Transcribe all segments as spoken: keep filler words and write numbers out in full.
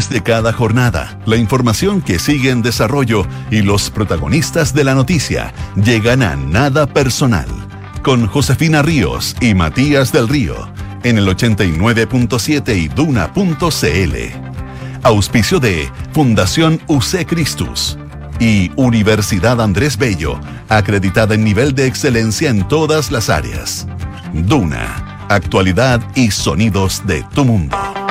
detalles de cada jornada, la información que sigue en desarrollo y los protagonistas de la noticia llegan a Nada Personal, con Josefina Ríos y Matías del Río, en el ochenta y nueve punto siete y duna punto c l. Auspicio de Fundación U C Christus y Universidad Andrés Bello, acreditada en nivel de excelencia en todas las áreas. Duna, actualidad y sonidos de tu mundo.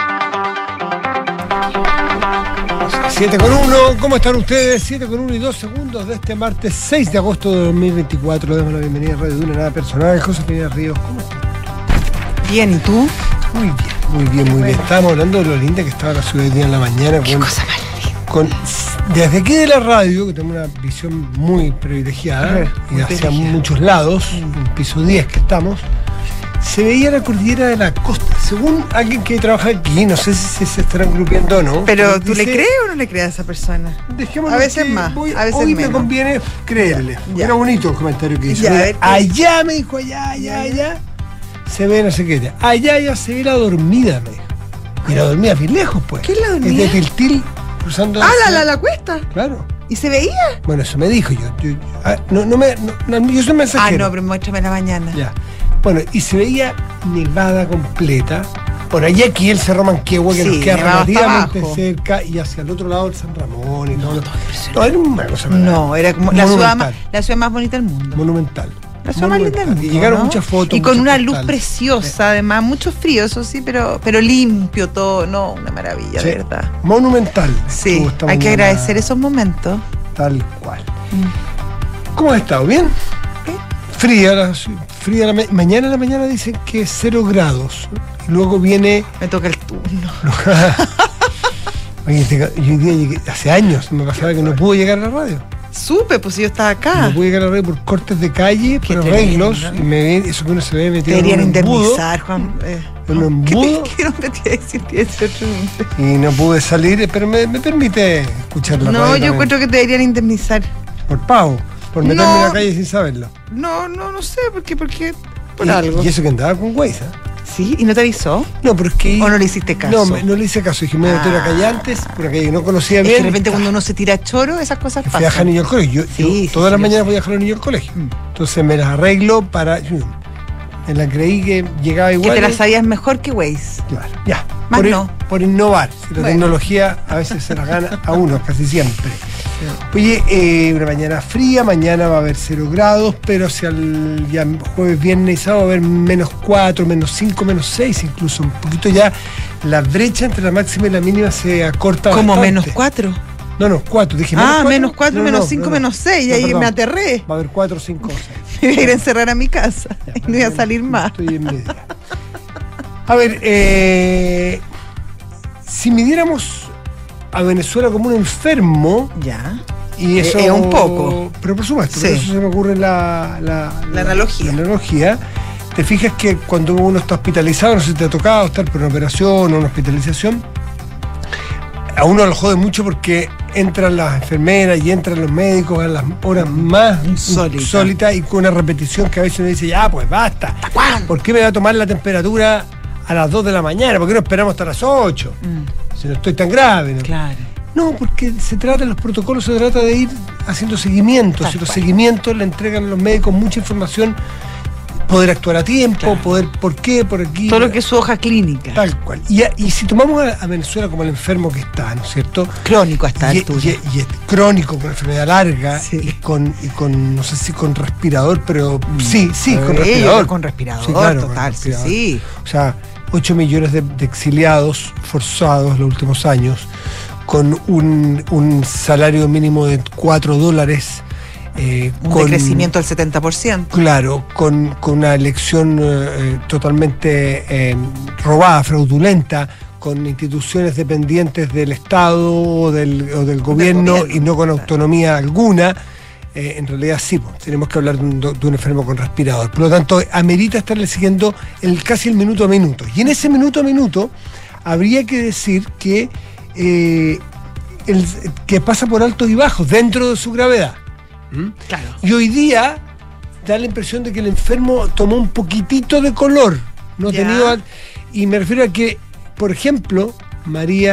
siete con uno, ¿cómo están ustedes? siete con uno y dos segundos de este martes seis de agosto de dos mil veinticuatro. Le damos la bienvenida a Radio Duna, Nada Personal. Josefina Ríos, ¿cómo estás? Bien, ¿y tú? Muy bien, muy bien, muy bien. Estábamos hablando de lo linda que estaba la ciudad de día en la mañana. Qué con, cosa más linda. Con, desde aquí de la radio, que tenemos una visión muy privilegiada, Ajá, y muy hacia privilegiada. muchos lados, en el piso diez que estamos, se veía la cordillera de la costa. Según alguien que trabaja aquí, no sé si se estarán grupiendo o no. Pero ¿tú dice, le crees o no le crees a esa persona? Dejémoslo A veces que más, voy- a veces hoy menos. me conviene creerle. Ya. Era bonito el comentario que hizo. Ya, a ver, ¿qué? Allá me dijo, allá, allá, allá. Se ve no sé qué. Allá ya se ve la dormida, me dijo. Y la dormida bien lejos, pues. ¿Qué es la dormida? Es de Tiltil cruzando. Ah, la, la, la cuesta. Claro. ¿Y se veía? Bueno, eso me dijo yo. yo, yo- ah, no, no me. No, no, yo soy Ah, mensajero. no, pero muéstrame la mañana. Ya. Bueno, y se veía nevada completa. Por allá aquí el Cerro Manquehue, que Sí, nos queda nevaba hasta relativamente abajo. cerca, y hacia el otro lado el San Ramón y todo. todo impresionante. No, era una cosa No, era como la ciudad, más, monumental. la ciudad más bonita del mundo. Monumental. La ciudad más linda del Monumental. mundo. Y llegaron ¿no? muchas fotos. Y con muchos una luz postales. preciosa, además, mucho frío, eso sí, pero, pero limpio todo, no, una maravilla, Sí. de verdad. Monumental. Sí, Estuvo esta hay que mañana, agradecer esos momentos. Tal cual. ¿Cómo has estado? ¿Bien? Bien. Fría, la, fría la ma- mañana en la mañana dicen que es cero grados. Y luego viene. Me toca el turno. Oye, te- yo hoy día llegué- hace años me pasaba que no pude llegar a la radio. Supe, pues si yo estaba acá. No pude llegar a la radio por cortes de calle, Qué por tremendo. arreglos. Y me ve- eso que uno se ve Te metido en deberían un embudo. indemnizar, Juan. Eh, En un ¿Qué embudo. te, qué no te te iba a decir? Te iba a decir otro nombre. Y no pude salir, pero me, me permite escuchar la radio. No, yo también. encuentro que te deberían indemnizar. Por pago, por meterme No. en la calle sin saberlo. No, no, no sé, ¿por qué? ¿Por qué? Por y, algo. y eso que andaba con Waze, ¿eh? ¿Sí? ¿Y no te avisó? No, pero es que. ¿O no le hiciste caso? No, me- no le hice caso. Dije, me voy a meter a la calle antes, por una calle que no conocía Es bien. que de repente y cuando uno se tira choro, esas cosas que fui a dejar pasan. niños al colegio. Yo, Sí, yo sí, todas sí, las yo mañanas sé. voy a dejar a los niños al colegio. Mm. Entonces me las arreglo para. Me la creí que llegaba Que igual. te las sabías mejor que Waze. Claro, ya. Más por, no. por innovar. Si la Bueno. tecnología a veces se la gana a uno, casi siempre. Oye, eh, una mañana fría, mañana va a haber cero grados, pero hacia el ya jueves, viernes y sábado va a haber menos cuatro, menos cinco, menos seis, incluso un poquito ya la brecha entre la máxima y la mínima se acorta Como bastante. menos cuatro. No, no, cuatro. Dije Ah, cuatro. menos cuatro, No, menos no, cinco, no, no. menos seis. Y No, ahí perdón. me aterré. Va a haber cuatro, cinco, seis. Me voy a ir a encerrar a mi casa. Ya, Y no voy a salir más. Estoy en media. A ver, eh, si midiéramos a Venezuela como un enfermo, Ya. y eso. Eh, eh, un poco. Pero por supuesto, Sí. por eso se me ocurre la, la, La analogía. la analogía. Te fijas que cuando uno está hospitalizado, no sé si te ha tocado estar por una operación o una hospitalización, a uno lo jode mucho porque entran las enfermeras y entran los médicos a las horas más Insólita. insólitas y con una repetición que a veces uno dice, ya, pues basta. cuándo? ¿Por qué me va a tomar la temperatura a las dos de la mañana? ¿Por qué no esperamos hasta las ocho? Mm, Si no estoy tan grave. ¿no? claro. No, porque se trata, los protocolos se trata de ir haciendo seguimientos. Tal Y los cual. seguimientos le entregan a los médicos mucha información, poder actuar a tiempo, Claro. poder por qué, por aquí. Todo lo que es su hoja clínica. Tal cual. Y, a- y si tomamos a, a Venezuela como el enfermo que está, ¿no es cierto? Crónico a esta Y, altura. y- y es crónico, con enfermedad larga, Sí. y, con, y con, no sé si con respirador, pero sí, sí, Sí, con respirador. con respirador, Sí, claro, con total, sí, respirador. sí. O sea, ocho millones de, de exiliados forzados en los últimos años, con un, un salario mínimo de cuatro dólares. Eh, Un con, decrecimiento del setenta por ciento. Claro, con, con una elección eh, totalmente eh, robada, fraudulenta, con instituciones dependientes del Estado o del, o del gobierno, gobierno, y no con claro. autonomía alguna. Eh, en realidad sí, pues, tenemos que hablar de un, de un enfermo con respirador. Por lo tanto, amerita estarle siguiendo el, casi el minuto a minuto. Y en ese minuto a minuto habría que decir que, eh, el, que pasa por altos y bajos dentro de su gravedad. ¿Mm? Claro. Y hoy día da la impresión de que el enfermo tomó un poquitito de color. No ha Ya. tenido. al- Y me refiero a que, por ejemplo, María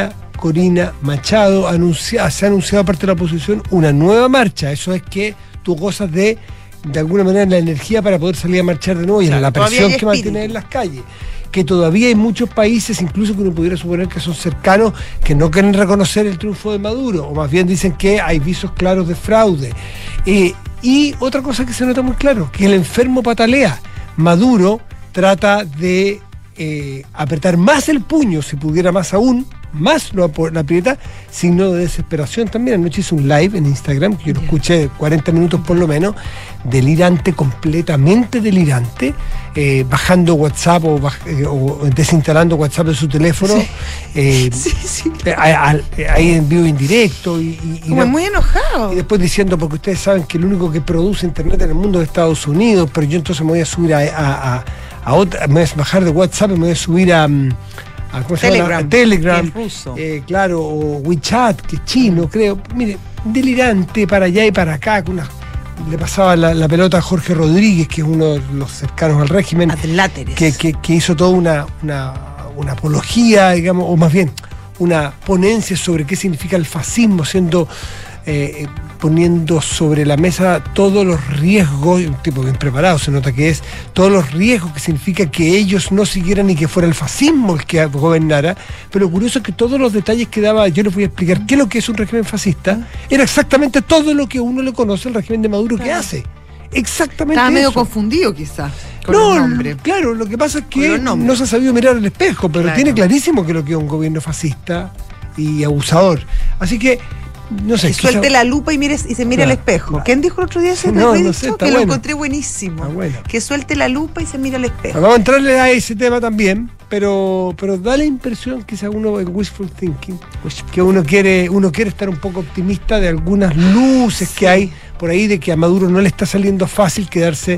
Corina Machado, anuncia, se ha anunciado parte de la oposición una nueva marcha. Eso es que tú gozas de, de alguna manera, la energía para poder salir a marchar de nuevo y en la presión que mantiene en las calles. Que todavía hay muchos países, incluso que uno pudiera suponer que son cercanos, que no quieren reconocer el triunfo de Maduro, o más bien dicen que hay visos claros de fraude. Eh, y otra cosa que se nota muy claro, que el enfermo patalea. Maduro trata de eh, apretar más el puño, si pudiera más aún, más lo la aprieta, signo de desesperación también. Anoche hice un live en Instagram, que yo lo escuché cuarenta minutos por lo menos, delirante, completamente delirante, eh, bajando WhatsApp o, baj eh, o desinstalando WhatsApp de su teléfono, sí. Eh, sí, sí. Ahí en vivo indirecto. Y, y, Como y, muy enojado. Y después diciendo, porque ustedes saben que el único que produce internet en el mundo es Estados Unidos, pero yo entonces me voy a subir a, a, a, a otra, me voy a bajar de WhatsApp y me voy a subir a... a ¿cómo se Telegram, llama? Telegram, ruso. Eh, claro, o WeChat, que es chino, creo. Mire, delirante para allá y para acá, con una, le pasaba la, la pelota a Jorge Rodríguez, que es uno de los cercanos al régimen, que, que, que hizo toda una, una, una apología, digamos, o más bien, una ponencia sobre qué significa el fascismo, siendo eh, poniendo sobre la mesa todos los riesgos, un tipo bien preparado se nota que es, todos los riesgos que significa que ellos no siguieran y que fuera el fascismo el que gobernara. Pero lo curioso es que todos los detalles que daba, yo les voy a explicar qué es lo que es un régimen fascista, era exactamente todo lo que uno le conoce al régimen de Maduro, claro, que hace. Exactamente. Estaba eso. medio confundido quizás con no, el nombre. Claro, lo que pasa es que no se ha sabido mirar al espejo, pero claro, tiene clarísimo que lo que es un gobierno fascista y abusador. Así que no sé, que suelte quizá... la lupa y mire y se mire claro, al espejo. claro. ¿Quién dijo el otro día ese no, dicho? No sé, que bueno. Lo encontré buenísimo. Bueno. Que suelte la lupa y se mire al espejo. Vamos a entrarle a ese tema también, pero, pero da la impresión, quizá uno en wishful thinking, que uno quiere, uno quiere estar un poco optimista de algunas luces sí. que hay por ahí de que a Maduro no le está saliendo fácil quedarse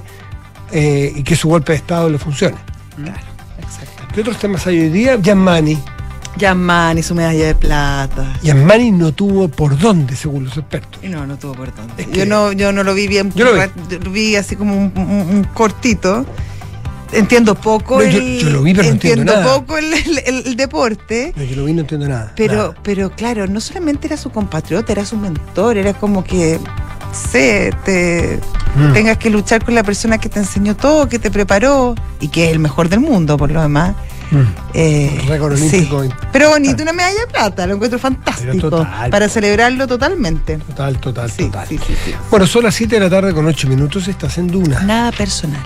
eh, y que su golpe de Estado le funcione. Claro, exactamente. ¿Qué otros temas hay hoy día? Yamani. Yamani, su medalla de plata. Yamani no tuvo por dónde, según los expertos. Y no, no tuvo por dónde. Es yo, que... no, yo no lo vi bien. Yo lo vi, lo vi así como un, un, un cortito. Entiendo poco. No, el, yo, yo lo vi, pero no entiendo, entiendo nada. poco el, el, el deporte. No, yo lo vi, no entiendo nada. Pero, nada. pero claro, no solamente era su compatriota, era su mentor, era como que sé, te mm. tengas que luchar con la persona que te enseñó todo, que te preparó y que es el mejor del mundo por lo demás. Mm. Eh, récord olímpico. Sí. Pero bonito, una medalla de plata, lo encuentro fantástico. Total, para celebrarlo totalmente. Total, total, sí, total. Sí, sí, sí. Bueno, son las siete de la tarde con ocho minutos, estás en Duna. Nada personal.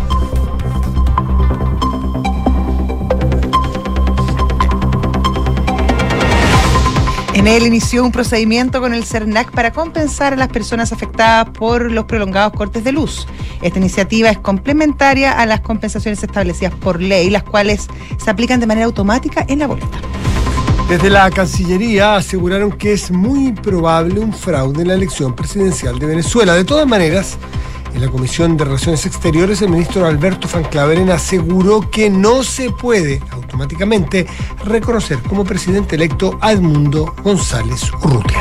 Enel inició un procedimiento con el CERNAC para compensar a las personas afectadas por los prolongados cortes de luz. Esta iniciativa es complementaria a las compensaciones establecidas por ley, las cuales se aplican de manera automática en la boleta. Desde la Cancillería aseguraron que es muy probable un fraude en la elección presidencial de Venezuela. De todas maneras, en la Comisión de Relaciones Exteriores, el ministro Alberto Van Claveren aseguró que no se puede automáticamente reconocer como presidente electo a Edmundo González Urrutia.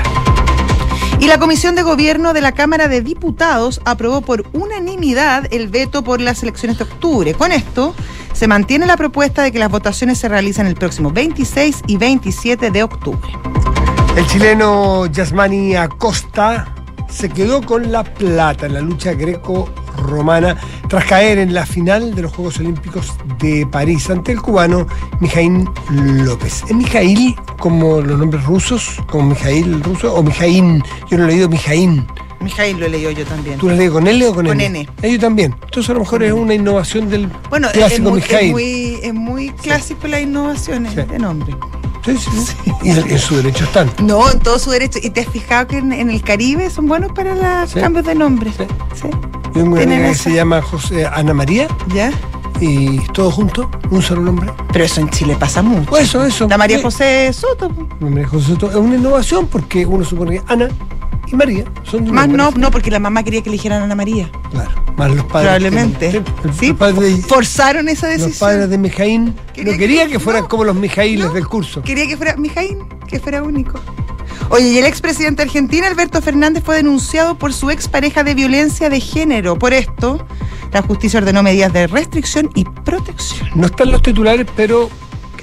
Y la Comisión de Gobierno de la Cámara de Diputados aprobó por unanimidad el veto por las elecciones de octubre. Con esto, se mantiene la propuesta de que las votaciones se realicen el próximo veintiséis y veintisiete de octubre. El chileno Yasmani Acosta se quedó con la plata en la lucha greco-romana tras caer en la final de los Juegos Olímpicos de París ante el cubano Mijaíl López. ¿Es Mijaíl como los nombres rusos? ¿Como Mijaíl ruso? ¿O Mijaín? Yo no he leído Mijaín. Mijaíl lo he leído yo también. ¿Tú lo has leído con L o con, con N? N. Eh, yo también. Entonces a lo mejor es una innovación del bueno, clásico es muy, Mijaíl. Es muy, es muy clásico sí. la innovación sí. de nombre. Sí, sí, sí. Y en su derecho están. No, en todo su derecho. ¿Y te has fijado que en, en el Caribe son buenos para los sí. cambios de nombre? Sí. sí. Yo tengo una amiga que se llama José, Ana María. ¿Ya? Y todos juntos, un solo nombre. Pero eso en Chile pasa mucho. Pues eso, eso. La María José Soto. La María José Soto es una innovación porque uno supone que Ana y María son de más no, no, porque la mamá quería que eligieran a Ana María. Claro, más los padres. Probablemente. Que, sí, los padres de, forzaron esa decisión. Los padres de Mijaín quería no querían que, que fueran no, como los Mijaíles no, del curso. Quería que fuera Mijaín, que fuera único. Oye, y el expresidente argentino Alberto Fernández fue denunciado por su expareja de violencia de género. Por esto, la justicia ordenó medidas de restricción y protección. No están los titulares, pero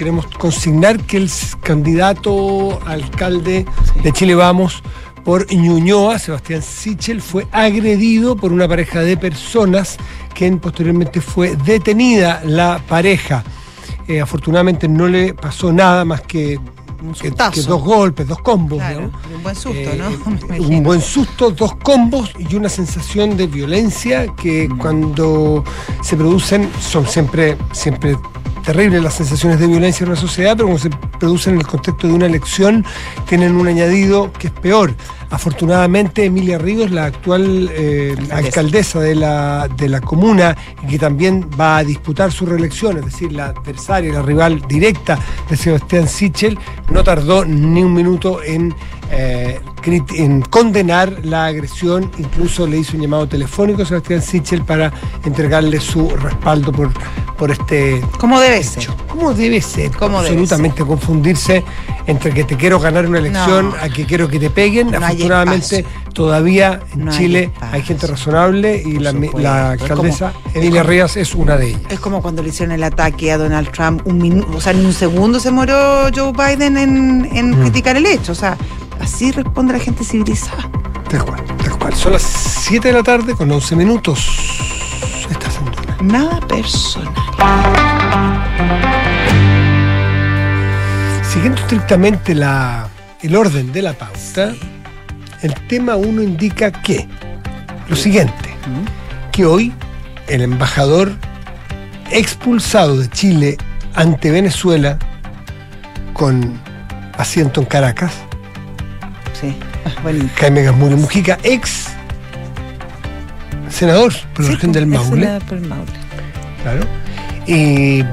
queremos consignar que el candidato a alcalde de Chile Vamos por Ñuñoa, Sebastián Sichel, fue agredido por una pareja de personas, quien posteriormente fue detenida la pareja. Eh, afortunadamente no le pasó nada más que, que, que dos golpes, dos combos. Claro, ¿no? Un buen susto, eh, ¿no? Un buen susto, dos combos y una sensación de violencia que mm. cuando se producen son siempre, siempre terribles las sensaciones de violencia en una sociedad, pero cuando se producen en el contexto de una elección tienen un añadido que es peor. Afortunadamente Emilia Ríos, la actual eh, alcaldesa de la, de la comuna, y que también va a disputar su reelección, es decir, la adversaria, la rival directa de Sebastián Sichel, no tardó ni un minuto en, eh, en condenar la agresión. Incluso le hizo un llamado telefónico a Sebastián Sichel para entregarle su respaldo por, por este ¿Cómo debe hecho. ser? ¿Cómo debe ser? ¿Cómo Absolutamente debe ser? Confundirse entre que te quiero ganar una elección no. a que quiero que te peguen. No, afortunadamente todavía en no Chile hay, hay gente razonable y la, la alcaldesa como, Emilia Ríos es una de ellas. Es como cuando le hicieron el ataque a Donald Trump, un minuto, o sea, en un segundo se murió Joe Biden en, en mm. criticar el hecho. O sea, así responde la gente civilizada. Tal cual, tal cual. Son las siete de la tarde con once minutos. Estás en Duna. Nada personal. Siguiendo estrictamente la, el orden de la pauta, sí. El tema uno indica que lo siguiente, ¿Mm? que hoy el embajador expulsado de Chile ante Venezuela con asiento en Caracas, sí. bueno. Jaime Gazmuri Mujica, ex senador por la sí, región del Maule, por el Maule. Claro. Y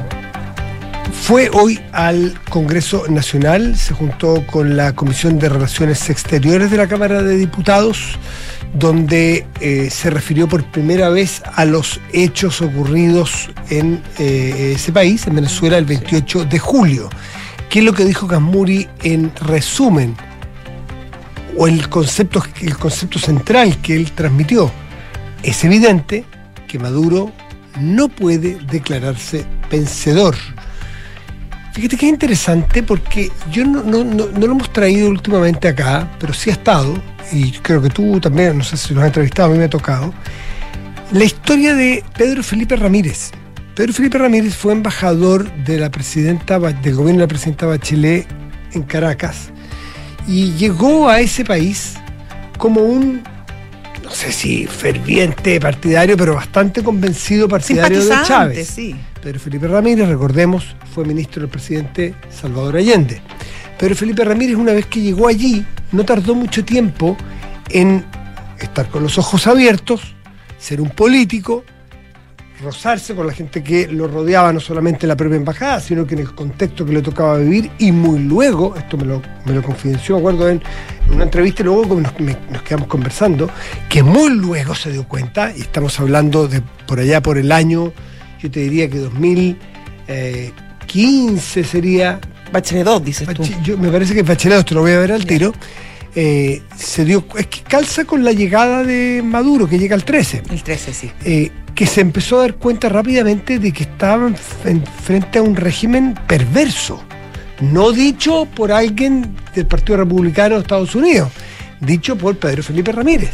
fue hoy al Congreso Nacional, se juntó con la Comisión de Relaciones Exteriores de la Cámara de Diputados, donde eh, se refirió por primera vez a los hechos ocurridos en eh, ese país, en Venezuela, el veintiocho de julio. ¿Qué es lo que dijo Gazmuri en resumen? O el concepto, el concepto central que él transmitió. Es evidente que Maduro no puede declararse vencedor. Fíjate que es interesante porque yo no, no, no, no lo hemos traído últimamente acá, pero sí ha estado, y creo que tú también, no sé si lo has entrevistado, a mí me ha tocado, la historia de Pedro Felipe Ramírez. Pedro Felipe Ramírez fue embajador de la presidenta, del gobierno de la presidenta Bachelet en Caracas y llegó a ese país como un, no sé si ferviente partidario, pero bastante convencido partidario de Chávez. Sí. Pedro Felipe Ramírez, recordemos, fue ministro del presidente Salvador Allende. Pedro Felipe Ramírez, una vez que llegó allí, no tardó mucho tiempo en estar con los ojos abiertos, ser un político, rozarse con la gente que lo rodeaba, no solamente en la propia embajada, sino que en el contexto que le tocaba vivir, y muy luego, esto me lo, me lo confidenció, me acuerdo en una entrevista, y luego nos, me, nos quedamos conversando, que muy luego se dio cuenta, y estamos hablando de por allá por el año, yo te diría que dos mil quince sería... Bachelet dos, dices Bache, tú. Yo, me parece que Bachelet dos, te lo voy a ver al tiro. Eh, se dio, es que calza con la llegada de Maduro, que llega el trece. El trece, sí. Eh, que se empezó a dar cuenta rápidamente de que estaban en, frente a un régimen perverso. No dicho por alguien del Partido Republicano de Estados Unidos, dicho por Pedro Felipe Ramírez.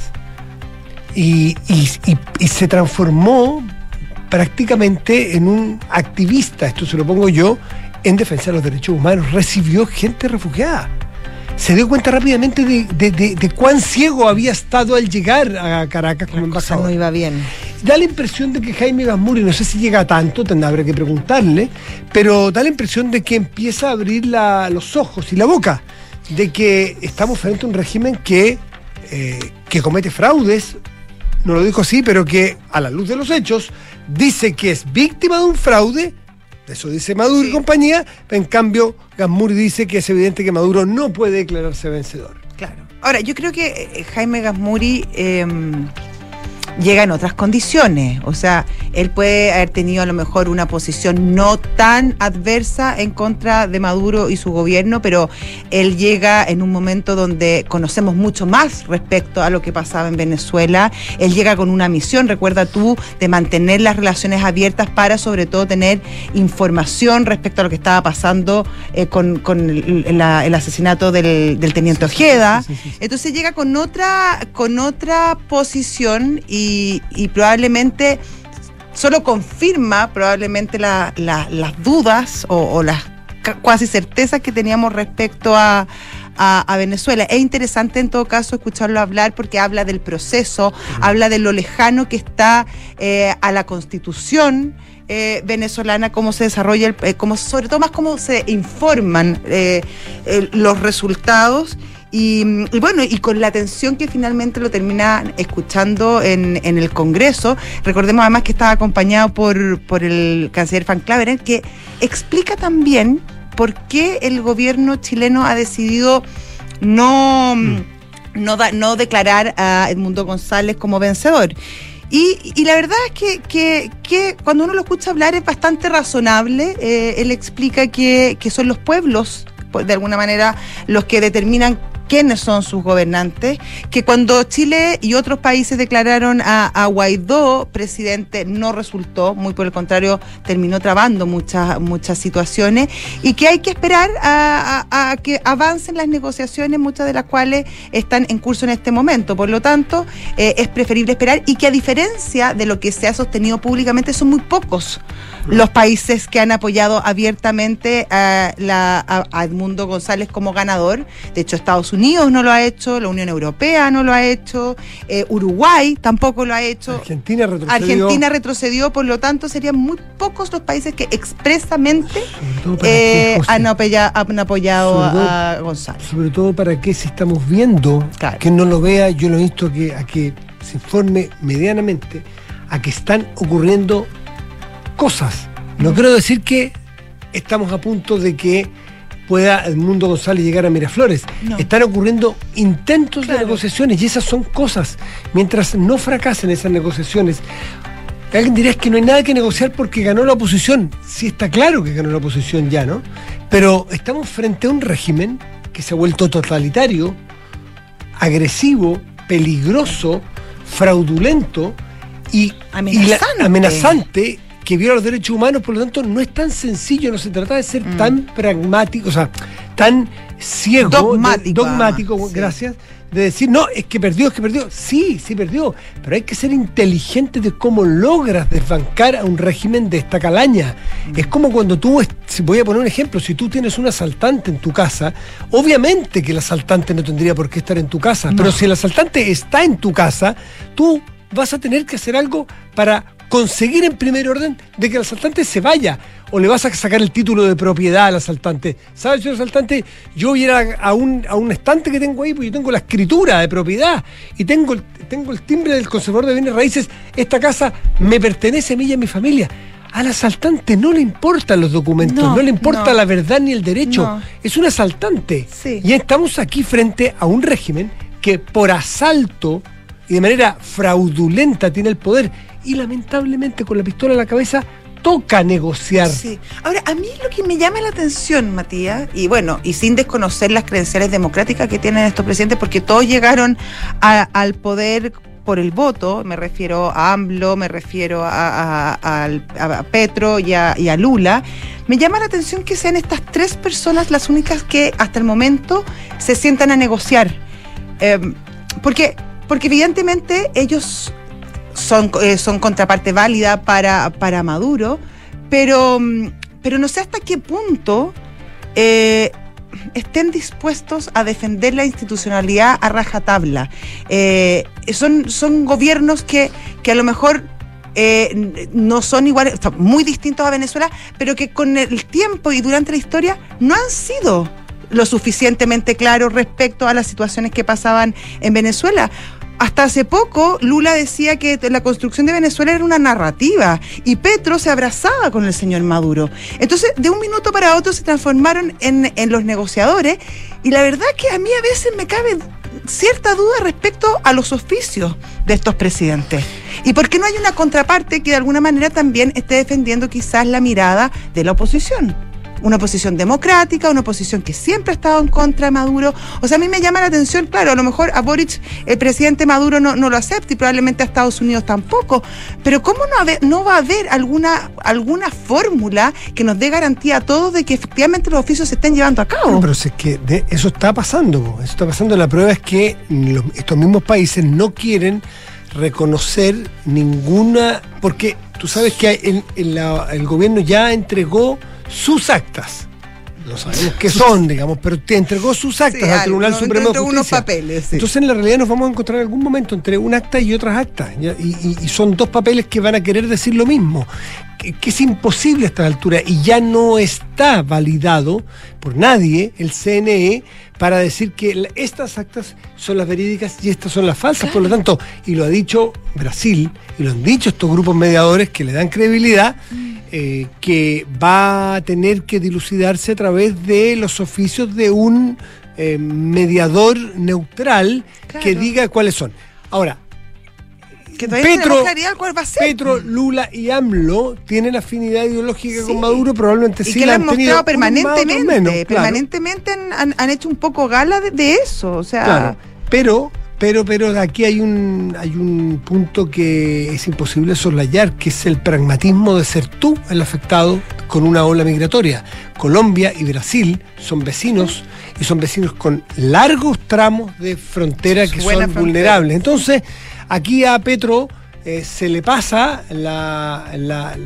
Y, y, y, y se transformó prácticamente en un activista, esto se lo pongo yo, en defensa de los derechos humanos. Recibió gente refugiada. Se dio cuenta rápidamente de, de, de, de cuán ciego había estado al llegar a Caracas como embajador. No iba bien. Da la impresión de que Jaime Gazmuri, no sé si llega a tanto, tendrá habrá que preguntarle, pero da la impresión de que empieza a abrir la, los ojos y la boca, de que estamos frente a un régimen que, eh, que comete fraudes, no lo dijo así, pero que a la luz de los hechos dice que es víctima de un fraude. Eso dice Maduro sí. y compañía. En cambio, Gazmuri dice que es evidente que Maduro no puede declararse vencedor. Claro. Ahora, yo creo que eh, Jaime Gazmuri, eh, llega en otras condiciones. O sea, él puede haber tenido a lo mejor una posición no tan adversa en contra de Maduro y su gobierno, pero él llega en un momento donde conocemos mucho más respecto a lo que pasaba en Venezuela. Él llega con una misión, recuerda tú, de mantener las relaciones abiertas para sobre todo tener información respecto a lo que estaba pasando eh, con, con el, la, el asesinato del, del teniente Ojeda. Sí, sí, sí, sí. Entonces llega con otra, con otra posición y, y probablemente solo confirma probablemente la, la, las dudas o, o las cuasi certezas que teníamos respecto a, a, a Venezuela. Es interesante en todo caso escucharlo hablar porque habla del proceso, uh-huh. habla de lo lejano que está eh, a la Constitución eh, venezolana, cómo se desarrolla, el, eh, cómo, sobre todo más cómo se informan eh, eh, los resultados. Y, y bueno, y con la atención que finalmente lo termina escuchando en, en el Congreso. Recordemos además que estaba acompañado por, por el canciller Van Claveren, que explica también por qué el gobierno chileno ha decidido no, mm. no, da, no declarar a Edmundo González como vencedor. Y, y la verdad es que, que, que cuando uno lo escucha hablar es bastante razonable. Eh, él explica que, que son los pueblos, de alguna manera, los que determinan quiénes son sus gobernantes, que cuando Chile y otros países declararon a, a Guaidó presidente no resultó, muy por el contrario, terminó trabando muchas muchas situaciones, y que hay que esperar a, a, a que avancen las negociaciones, muchas de las cuales están en curso en este momento. Por lo tanto, eh, es preferible esperar, y que a diferencia de lo que se ha sostenido públicamente, son muy pocos los países que han apoyado abiertamente a, la, a, a Edmundo González como ganador. De hecho, Estados Unidos no lo ha hecho, la Unión Europea no lo ha hecho, eh, Uruguay tampoco lo ha hecho. Argentina retrocedió. Argentina retrocedió, por lo tanto, serían muy pocos los países que expresamente eh, qué, han apoyado, han apoyado todo, a González. Sobre todo para que, si estamos viendo, claro. que no lo vea, yo lo insto a que, a que se informe medianamente, a que están ocurriendo cosas. No mm. quiero decir que estamos a punto de que pueda Edmundo González llegar a Miraflores. No. Están ocurriendo intentos claro. de negociaciones, y esas son cosas. Mientras no fracasen esas negociaciones, alguien dirá que no hay nada que negociar porque ganó la oposición. Sí, está claro que ganó la oposición ya, ¿no? Pero estamos frente a un régimen que se ha vuelto totalitario, agresivo, peligroso, fraudulento y amenazante, y la, amenazante que viola los derechos humanos. Por lo tanto, no es tan sencillo, no se trata de ser mm. tan pragmático, o sea, tan ciego, dogmático, de, dogmático sí. gracias, de decir, no, es que perdió, es que perdió. Sí, sí perdió, pero hay que ser inteligente de cómo logras desbancar a un régimen de esta calaña. Mm. Es como cuando tú, voy a poner un ejemplo, si tú tienes un asaltante en tu casa, obviamente que el asaltante no tendría por qué estar en tu casa, no. pero si el asaltante está en tu casa, tú vas a tener que hacer algo para conseguir en primer orden de que el asaltante se vaya, o le vas a sacar el título de propiedad al asaltante. ¿Sabes, señor asaltante? Yo voy a ir a, a, un, a un estante que tengo ahí, porque yo tengo la escritura de propiedad y tengo, tengo el timbre del conservador de bienes raíces. Esta casa me pertenece a mí y a mi familia. Al asaltante no le importan los documentos, no, no le importa no. la verdad ni el derecho. No. Es un asaltante. Sí. Y estamos aquí frente a un régimen que por asalto y de manera fraudulenta tiene el poder, y lamentablemente con la pistola en la cabeza toca negociar. Sí. Ahora, a mí lo que me llama la atención, Matías, y bueno, y sin desconocer las credenciales democráticas que tienen estos presidentes, porque todos llegaron a, al poder por el voto, me refiero a AMLO, me refiero a, a, a, a Petro y a, y a Lula, me llama la atención que sean estas tres personas las únicas que hasta el momento se sientan a negociar. Eh, porque, porque evidentemente ellos son, eh, son contraparte válida para, para Maduro, pero, pero no sé hasta qué punto eh, estén dispuestos a defender la institucionalidad a rajatabla. Eh, son, son gobiernos que, que a lo mejor eh, no son iguales, son muy distintos a Venezuela, pero que con el tiempo y durante la historia no han sido lo suficientemente claros respecto a las situaciones que pasaban en Venezuela. Hasta hace poco, Lula decía que la construcción de Venezuela era una narrativa y Petro se abrazaba con el señor Maduro. Entonces, de un minuto para otro se transformaron en, en los negociadores, y la verdad que a mí a veces me cabe cierta duda respecto a los oficios de estos presidentes. ¿Y por qué no hay una contraparte que de alguna manera también esté defendiendo quizás la mirada de la oposición? Una oposición democrática, una oposición que siempre ha estado en contra de Maduro. O sea, a mí me llama la atención, claro, a lo mejor a Boric, el presidente Maduro no, no lo acepta y probablemente a Estados Unidos tampoco, pero ¿cómo no, haber, no va a haber alguna, alguna fórmula que nos dé garantía a todos de que efectivamente los oficios se estén llevando a cabo? No, pero es que de, eso está pasando, eso está pasando. La prueba es que los, estos mismos países no quieren reconocer ninguna, porque tú sabes que el, el, la, el gobierno ya entregó sus actas, no sabemos qué son, digamos, pero te entregó sus actas sí, al Tribunal no, Supremo de Justicia. unos papeles, sí. Entonces en la realidad nos vamos a encontrar en algún momento entre un acta y otras actas, y, y, y son dos papeles que van a querer decir lo mismo, que, que es imposible a esta altura y ya no está validado por nadie el C N E para decir que estas actas son las verídicas y estas son las falsas. Claro. Por lo tanto, y lo ha dicho Brasil, y lo han dicho estos grupos mediadores que le dan credibilidad, mm. eh, que va a tener que dilucidarse a través de los oficios de un eh, mediador neutral, claro, que diga cuáles son. Ahora, que Petro, cuál va a ser. Petro, Lula y AMLO tienen afinidad ideológica sí. con Maduro, probablemente y sí que la han, han mostrado permanentemente, menos, claro. permanentemente han, han, han hecho un poco gala de, de eso, o sea, claro. pero, pero, pero aquí hay un, hay un punto que es imposible soslayar, que es el pragmatismo de ser tú el afectado con una ola migratoria. Colombia y Brasil son vecinos y son vecinos con largos tramos de frontera que son frontera. vulnerables. Entonces, aquí a Petro eh, se le pasa la, la,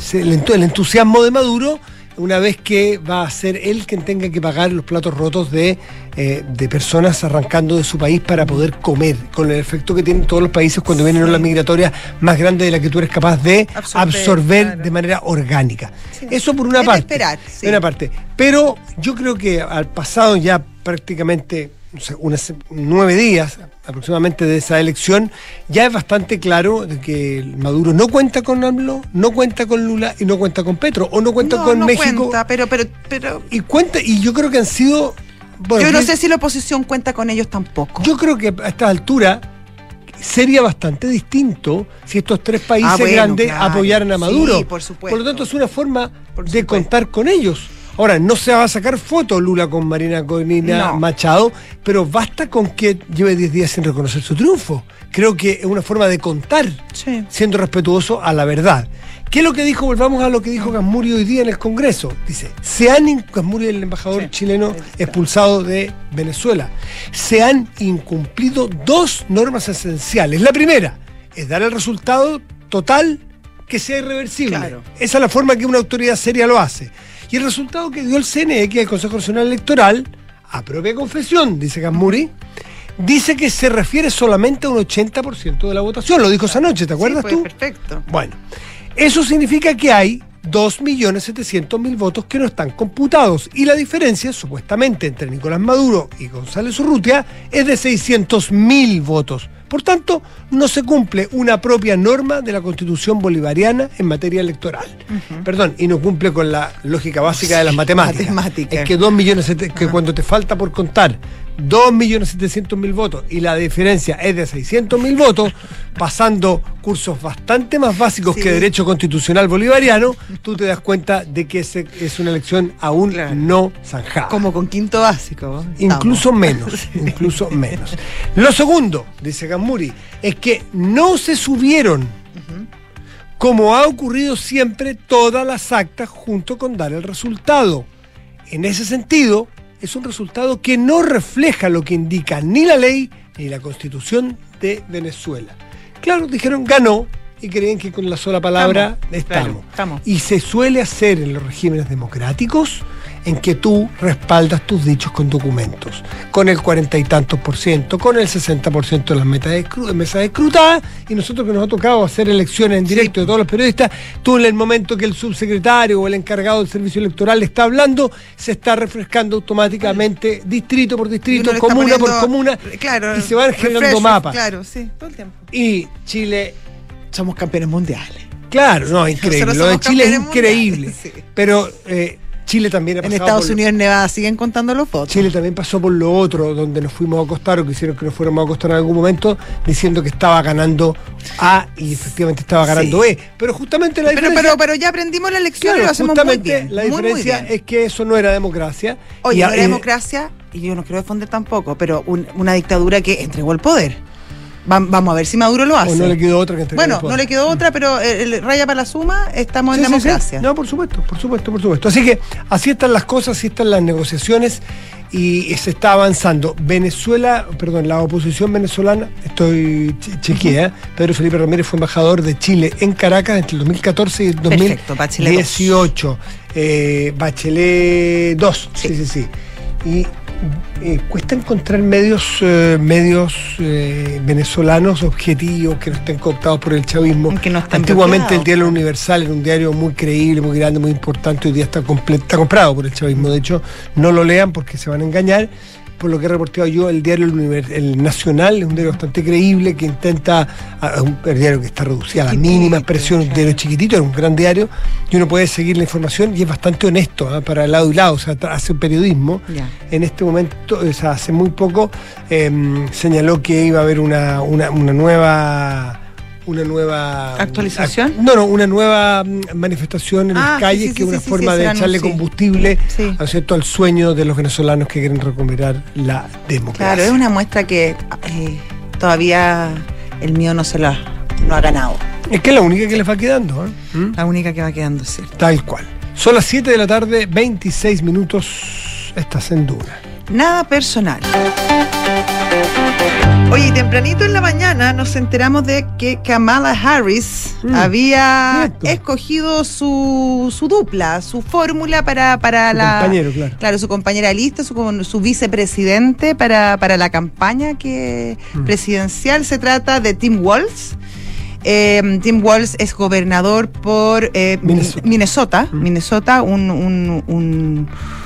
el entusiasmo de Maduro una vez que va a ser él quien tenga que pagar los platos rotos de, eh, de personas arrancando de su país para poder comer, con el efecto que tienen todos los países cuando vienen olas migratorias más grandes de la que tú eres capaz de absorber, absorber claro. de manera orgánica. Sí. Eso por una es parte. Esperar, sí. De una parte. Pero yo creo que al pasado ya prácticamente no sé, unas nueve días aproximadamente de esa elección, ya es bastante claro de que Maduro no cuenta con AMLO, no cuenta con Lula y no cuenta con Petro, o no cuenta no, con no México. Cuenta, pero, pero, pero... Y cuenta, y yo creo que han sido... Bueno, yo no sé si la oposición cuenta con ellos tampoco. Yo creo que a esta altura sería bastante distinto si estos tres países ah, bueno, grandes claro. apoyaran a Maduro. Sí, por supuesto. Por lo tanto, es una forma de contar con ellos. Ahora, no se va a sacar foto Lula con Marina Corina no. Machado, pero basta con que lleve diez días sin reconocer su triunfo. Creo que es una forma de contar, sí. siendo respetuoso a la verdad. ¿Qué es lo que dijo? Volvamos a lo que dijo Gasmuri hoy día en el Congreso. Dice, se han, Gasmuri, el embajador sí. chileno expulsado de Venezuela, se han incumplido dos normas esenciales. La primera es dar el resultado total que sea irreversible. Claro. Esa es la forma que una autoridad seria lo hace. Y el resultado que dio el C N E, que es el Consejo Nacional Electoral, a propia confesión, dice Gasmuri, dice que se refiere solamente a un ochenta por ciento de la votación. Lo dijo esa noche, ¿te acuerdas sí, pues, tú? Perfecto. Bueno, eso significa que hay dos millones setecientos mil votos que no están computados. Y la diferencia, supuestamente, entre Nicolás Maduro y González Urrutia es de seiscientos mil votos. Por tanto, no se cumple una propia norma de la Constitución bolivariana en materia electoral. Uh-huh. Perdón, y no cumple con la lógica básica de las matemáticas. Matemática. Es que dos millones, que cuando te falta por contar dos millones setecientos mil votos y la diferencia es de seiscientos mil votos, pasando cursos bastante más básicos sí. que derecho constitucional bolivariano, tú te das cuenta de que es, es una elección aún claro. no zanjada. Como con quinto básico. Incluso Estamos. menos, incluso menos. Lo segundo, dice Gasmuri, es que no se subieron, uh-huh. como ha ocurrido siempre, todas las actas junto con dar el resultado. En ese sentido, es un resultado que no refleja lo que indica ni la ley ni la Constitución de Venezuela. Claro, dijeron ganó y creen que con la sola palabra estamos. estamos. Claro, estamos. Y se suele hacer en los regímenes democráticos en que tú respaldas tus dichos con documentos, con el cuarenta y tantos por ciento, con el sesenta por ciento de las metas escru- mesas escrutadas, y nosotros que nos ha tocado hacer elecciones en directo sí. de todos los periodistas, tú en el momento que el subsecretario o el encargado del servicio electoral está hablando, se está refrescando automáticamente bueno. distrito por distrito, comuna poniendo, por comuna, claro, y se van generando refresh, mapas. Claro, sí, todo el tiempo. Y Chile... Somos campeones mundiales. Claro, no, increíble. Lo de Chile es increíble. Sí. Pero... Eh, Chile también ha En pasado Estados por Unidos, en Nevada, siguen contando los votos. Chile también pasó por lo otro, donde nos fuimos a acostar o quisieron que nos fuéramos a acostar en algún momento, diciendo que estaba ganando A y efectivamente estaba ganando Sí. E. Pero justamente la Pero, diferencia... pero, pero ya aprendimos la lección claro, y lo hacemos muy justamente bien. la muy, muy diferencia bien. es que eso no era democracia. Oye, Y no a- era eh, democracia, y yo no quiero defender tampoco, pero un- una dictadura que entregó el poder. Va- vamos a ver si Maduro lo hace. O no le quedó otra que entregar Bueno, el poder. no le quedó otra, pero eh, el raya para la suma, estamos Sí, en sí, sí. democracia. No, por supuesto, por supuesto, por supuesto. Así que así están las cosas, así están las negociaciones y se está avanzando. Venezuela, perdón, la oposición venezolana, estoy che- chequea, uh-huh. Pedro Felipe Ramírez fue embajador de Chile en Caracas entre el dos mil catorce y el dos mil dieciocho. Eh, Bachelet dos, sí, sí, sí. sí. Y eh, cuesta encontrar medios eh, medios eh, venezolanos objetivos que no estén cooptados por el chavismo. Que no estén Antiguamente bloqueados. el Diario Universal era un diario muy creíble, muy grande, muy importante. Hoy día está, comple- está comprado por el chavismo. De hecho, no lo lean porque se van a engañar. Por lo que he reportado yo, el diario El, Univers- el Nacional es un diario bastante creíble que intenta, a- a un el diario que está reducido a la mínima expresión, un diario chiquitito, es un gran diario, y uno puede seguir la información y es bastante honesto, ¿eh? Para lado y lado, o sea, tra- hace periodismo. Ya. En este momento, o sea, hace muy poco, eh, señaló que iba a haber una, una, una nueva... una nueva ¿Actualización? No, no, una nueva mm, manifestación en Ah, las sí, calles, sí, que es sí, una sí, forma sí, de se echarle anunció. combustible, Sí. ¿no es cierto?, al sueño de los venezolanos que quieren recuperar la democracia. Claro, es una muestra que eh, todavía el mío no se la no ha ganado. Es que es la única que le va quedando, ¿eh? ¿Mm? La única que va quedando, sí. Tal cual. Son las siete de la tarde, veintiséis minutos, estás en Duna. Nada personal. Oye, y tempranito en la mañana nos enteramos de que Kamala Harris Mm, había cierto. escogido su, su dupla, su fórmula para, para Su la... compañero, claro. su compañera de lista, su, su vicepresidente para, para la campaña que Mm. presidencial. Se trata de Tim Walz. Eh, Tim Walz es gobernador por eh, Minnesota. Minnesota, Mm. Minnesota, un... un, un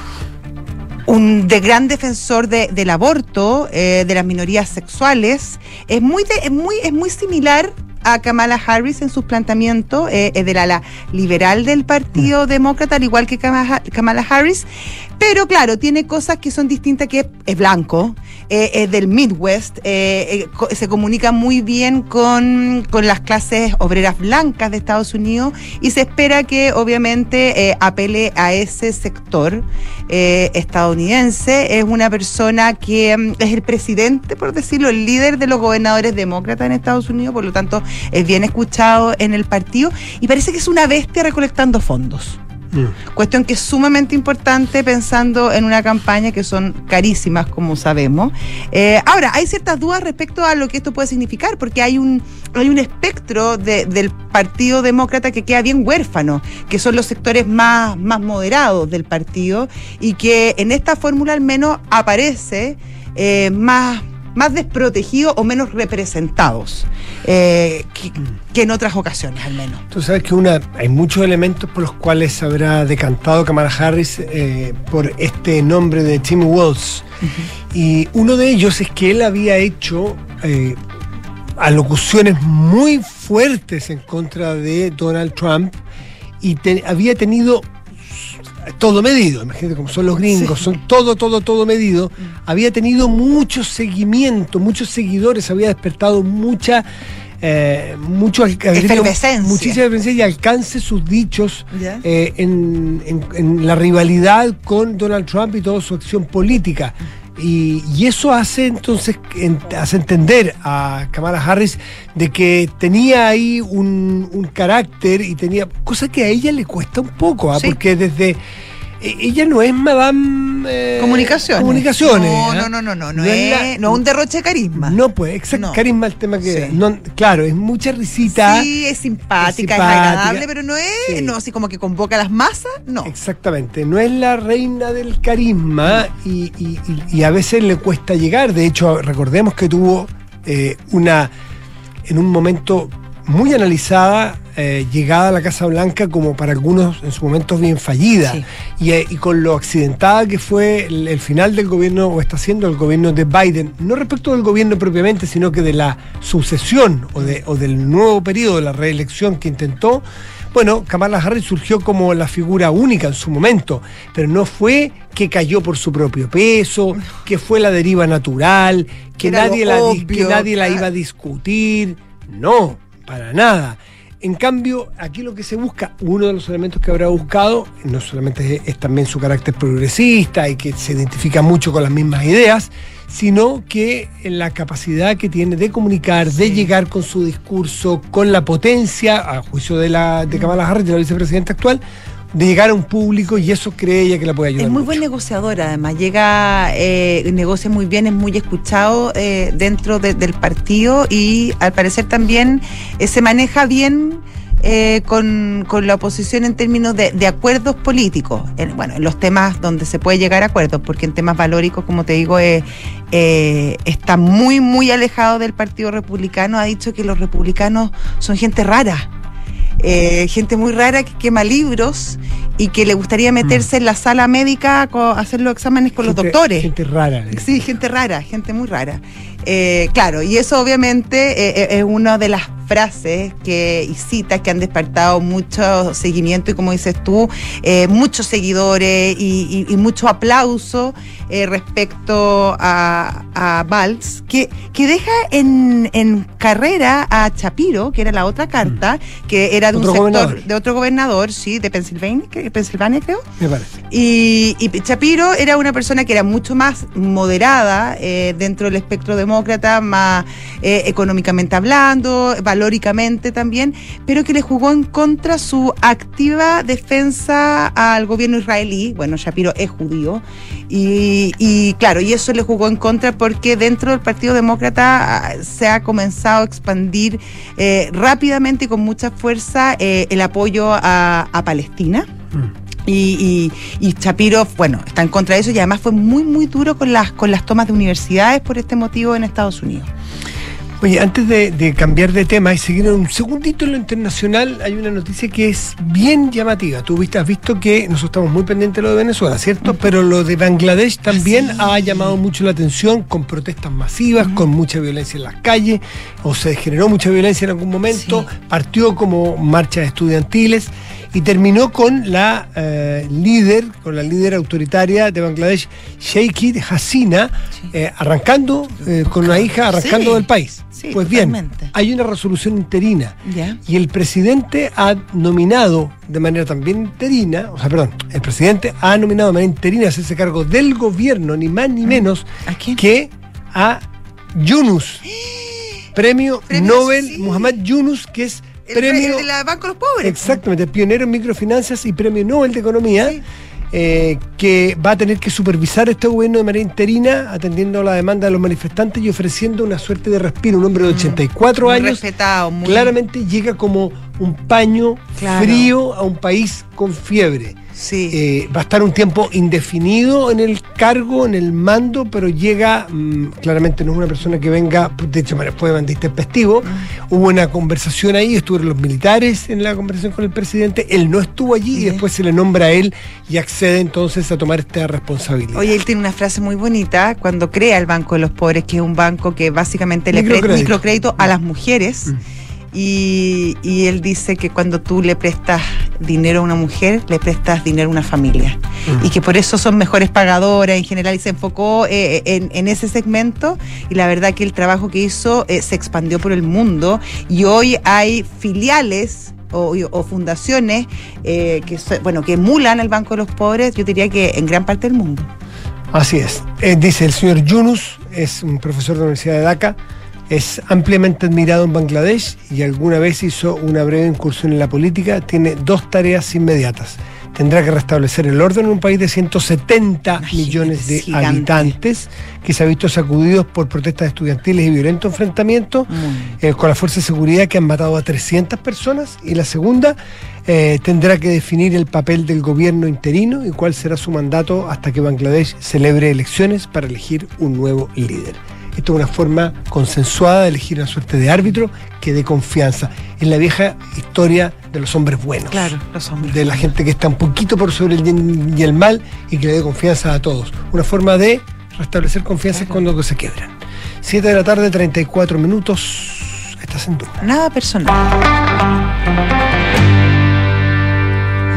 un de gran defensor de, del aborto, eh, de las minorías sexuales. Es muy, de, es muy, es muy similar a Kamala Harris en sus planteamientos, eh, es del ala liberal del Partido Demócrata, al igual que Kamala, Kamala Harris, pero claro, tiene cosas que son distintas, que es, es blanco, eh, es del Midwest, eh, eh, co- se comunica muy bien con, con las clases obreras blancas de Estados Unidos y se espera que obviamente eh, apele a ese sector eh, estadounidense. Es una persona que mm, es el presidente, por decirlo, el líder de los gobernadores demócratas en Estados Unidos, por lo tanto es bien escuchado en el partido y parece que es una bestia recolectando fondos. Mm. Cuestión que es sumamente importante pensando en una campaña que son carísimas, como sabemos. Eh, ahora, hay ciertas dudas respecto a lo que esto puede significar, porque hay un, hay un espectro de, del Partido Demócrata que queda bien huérfano, que son los sectores más, más moderados del partido, y que en esta fórmula al menos aparece eh, más... más desprotegidos o menos representados eh, que, que en otras ocasiones, al menos. Tú sabes que una, hay muchos elementos por los cuales se habrá decantado Kamala Harris eh, por este nombre de Tim Walz. Uh-huh. Y uno de ellos es que él había hecho eh, alocuciones muy fuertes en contra de Donald Trump y te, había tenido todo medido, imagínate cómo son los gringos, sí. son todo, todo, todo medido. Mm. Había tenido mucho seguimiento, muchos seguidores, había despertado mucha, eh, mucho efervescencia. Muchísima efervescencia y alcance sus dichos ¿Ya? eh, en, en, en la rivalidad con Donald Trump y toda su acción política. Y, y eso hace entonces en, hace entender a Kamala Harris de que tenía ahí un, un carácter y tenía cosa que a ella le cuesta un poco, ¿eh? Sí. Porque desde ella no es Madame eh, Comunicaciones. Comunicaciones. No, ¿eh? no, no, no, no, no, no es, la, no un derroche de carisma. No, pues, exacto, no. carisma el tema que sí. no, claro, es mucha risita. Sí, es simpática, es, simpática, es agradable, pero no es, sí. no, así como que convoca a las masas, no. Exactamente, no es la reina del carisma no. y, y, y, y a veces le cuesta llegar. De hecho, recordemos que tuvo eh, una, en un momento muy analizada, eh, llegada a la Casa Blanca, como para algunos en su momento bien fallida, sí. y, eh, y con lo accidentada que fue el, el final del gobierno, o está siendo el gobierno de Biden, no respecto del gobierno propiamente, sino que de la sucesión o, de, o del nuevo periodo, de la reelección que intentó, Bueno, Kamala Harris surgió como la figura única en su momento, pero no fue que cayó por su propio peso, que fue la deriva natural, que, nadie la, obvio, que nadie la iba a discutir. No, para nada. En cambio, aquí lo que se busca, uno de los elementos que habrá buscado, no solamente es, es también su carácter progresista y que se identifica mucho con las mismas ideas, sino que la capacidad que tiene de comunicar, sí. de llegar con su discurso, con la potencia, a juicio de, la, de Kamala Harris, de la vicepresidenta actual, de llegar a un público, y eso cree ella que la puede ayudar. Es muy mucho. buen negociador, además, llega, eh, negocia muy bien, es muy escuchado eh, dentro de, del partido, y al parecer también eh, se maneja bien eh, con, con la oposición en términos de, de acuerdos políticos, en, bueno, en los temas donde se puede llegar a acuerdos, porque en temas valóricos, como te digo, eh, eh, está muy, muy alejado del Partido Republicano. Ha dicho que los republicanos son gente rara. Eh, gente muy rara que quema libros y que le gustaría meterse mm. en la sala médica a hacer los exámenes con gente, los doctores. Gente rara. ¿eh? Sí, gente rara, gente muy rara. Eh, claro, y eso obviamente eh, es una de las frases que, y citas que han despertado mucho seguimiento y, como dices tú, eh, muchos seguidores y, y, y mucho aplauso eh, respecto a, a Valls, que, que deja en, en carrera a Shapiro, que era la otra carta, mm. que era de un sector, gobernador. de otro gobernador, sí, de Pensilvania, que, Pensilvania creo. Me parece. Y, y Shapiro era una persona que era mucho más moderada eh, dentro del espectro demócrata, más eh, económicamente hablando, valóricamente también, pero que le jugó en contra su activa defensa al gobierno israelí. Bueno, Shapiro es judío y, y claro, y eso le jugó en contra porque dentro del Partido Demócrata se ha comenzado a expandir eh, rápidamente y con mucha fuerza eh, el apoyo a, a Palestina. Mm. Y, y, y Shapiro, bueno, está en contra de eso, y además fue muy, muy duro con las, con las tomas de universidades por este motivo en Estados Unidos. Oye, antes de, de cambiar de tema y seguir un segundito en lo internacional, hay una noticia que es bien llamativa. Tú viste, has visto que nosotros estamos muy pendientes de lo de Venezuela, ¿cierto? Uh-huh. Pero lo de Bangladesh también sí. ha llamado mucho la atención, con protestas masivas, uh-huh. con mucha violencia en las calles, o se generó mucha violencia en algún momento, sí. partió como marchas estudiantiles y terminó con la eh, líder, con la líder autoritaria de Bangladesh, Sheikh Hasina, sí. eh, arrancando eh, con una hija, arrancando sí. del país. Sí, pues totalmente. Bien, hay una resolución interina yeah. y el presidente ha nominado de manera también interina, o sea, perdón, el presidente ha nominado de manera interina a hacerse cargo del gobierno, ni más ni menos ¿A quién? que a Yunus, premio, premio Nobel sí. Muhammad Yunus, que es el premio el de la Banco de los Pobres. Exactamente, pionero en microfinanzas y premio Nobel de Economía. Sí. Eh, que va a tener que supervisar este gobierno de manera interina, atendiendo a la demanda de los manifestantes y ofreciendo una suerte de respiro. Un hombre de ochenta y cuatro muy años, respetado, muy... claramente llega como un paño claro. frío a un país con fiebre. Sí. Eh, va a estar un tiempo indefinido en el cargo, en el mando, pero llega, mmm, claramente no es una persona que venga, de hecho puede mandar tempestivo. Mm. Hubo una conversación ahí, estuvieron los militares en la conversación con el presidente, él no estuvo allí, sí. y después se le nombra a él y accede entonces a tomar esta responsabilidad. Oye, él tiene una frase muy bonita cuando crea el Banco de los Pobres, que es un banco que básicamente le presta microcrédito a las mujeres. Mm. Y, y él dice que cuando tú le prestas dinero a una mujer, le prestas dinero a una familia. Uh-huh. Y que por eso son mejores pagadoras en general, y se enfocó eh, en, en ese segmento, y la verdad que el trabajo que hizo eh, se expandió por el mundo, y hoy hay filiales o, o fundaciones eh, que, bueno, que emulan al Banco de los Pobres, yo diría que en gran parte del mundo. Así es. Eh, dice el señor Yunus, es un profesor de la Universidad de Dhaka, es ampliamente admirado en Bangladesh y alguna vez hizo una breve incursión en la política. Tiene dos tareas inmediatas. Tendrá que restablecer el orden en un país de ciento setenta Imagínate, millones de gigante. habitantes, que se ha visto sacudidos por protestas estudiantiles y violentos enfrentamientos mm. eh, con las fuerzas de seguridad, que han matado a trescientas personas. Y la segunda, eh, tendrá que definir el papel del gobierno interino y cuál será su mandato hasta que Bangladesh celebre elecciones para elegir un nuevo líder. Esto es una forma consensuada de elegir una suerte de árbitro que dé confianza. Es la vieja historia de los hombres buenos. Claro, los hombres. De la gente que está un poquito por sobre el bien y el mal y que le dé confianza a todos. Una forma de restablecer confianza claro. cuando se quiebran. siete de la tarde, treinta y cuatro minutos. Estás en Duna. Nada personal.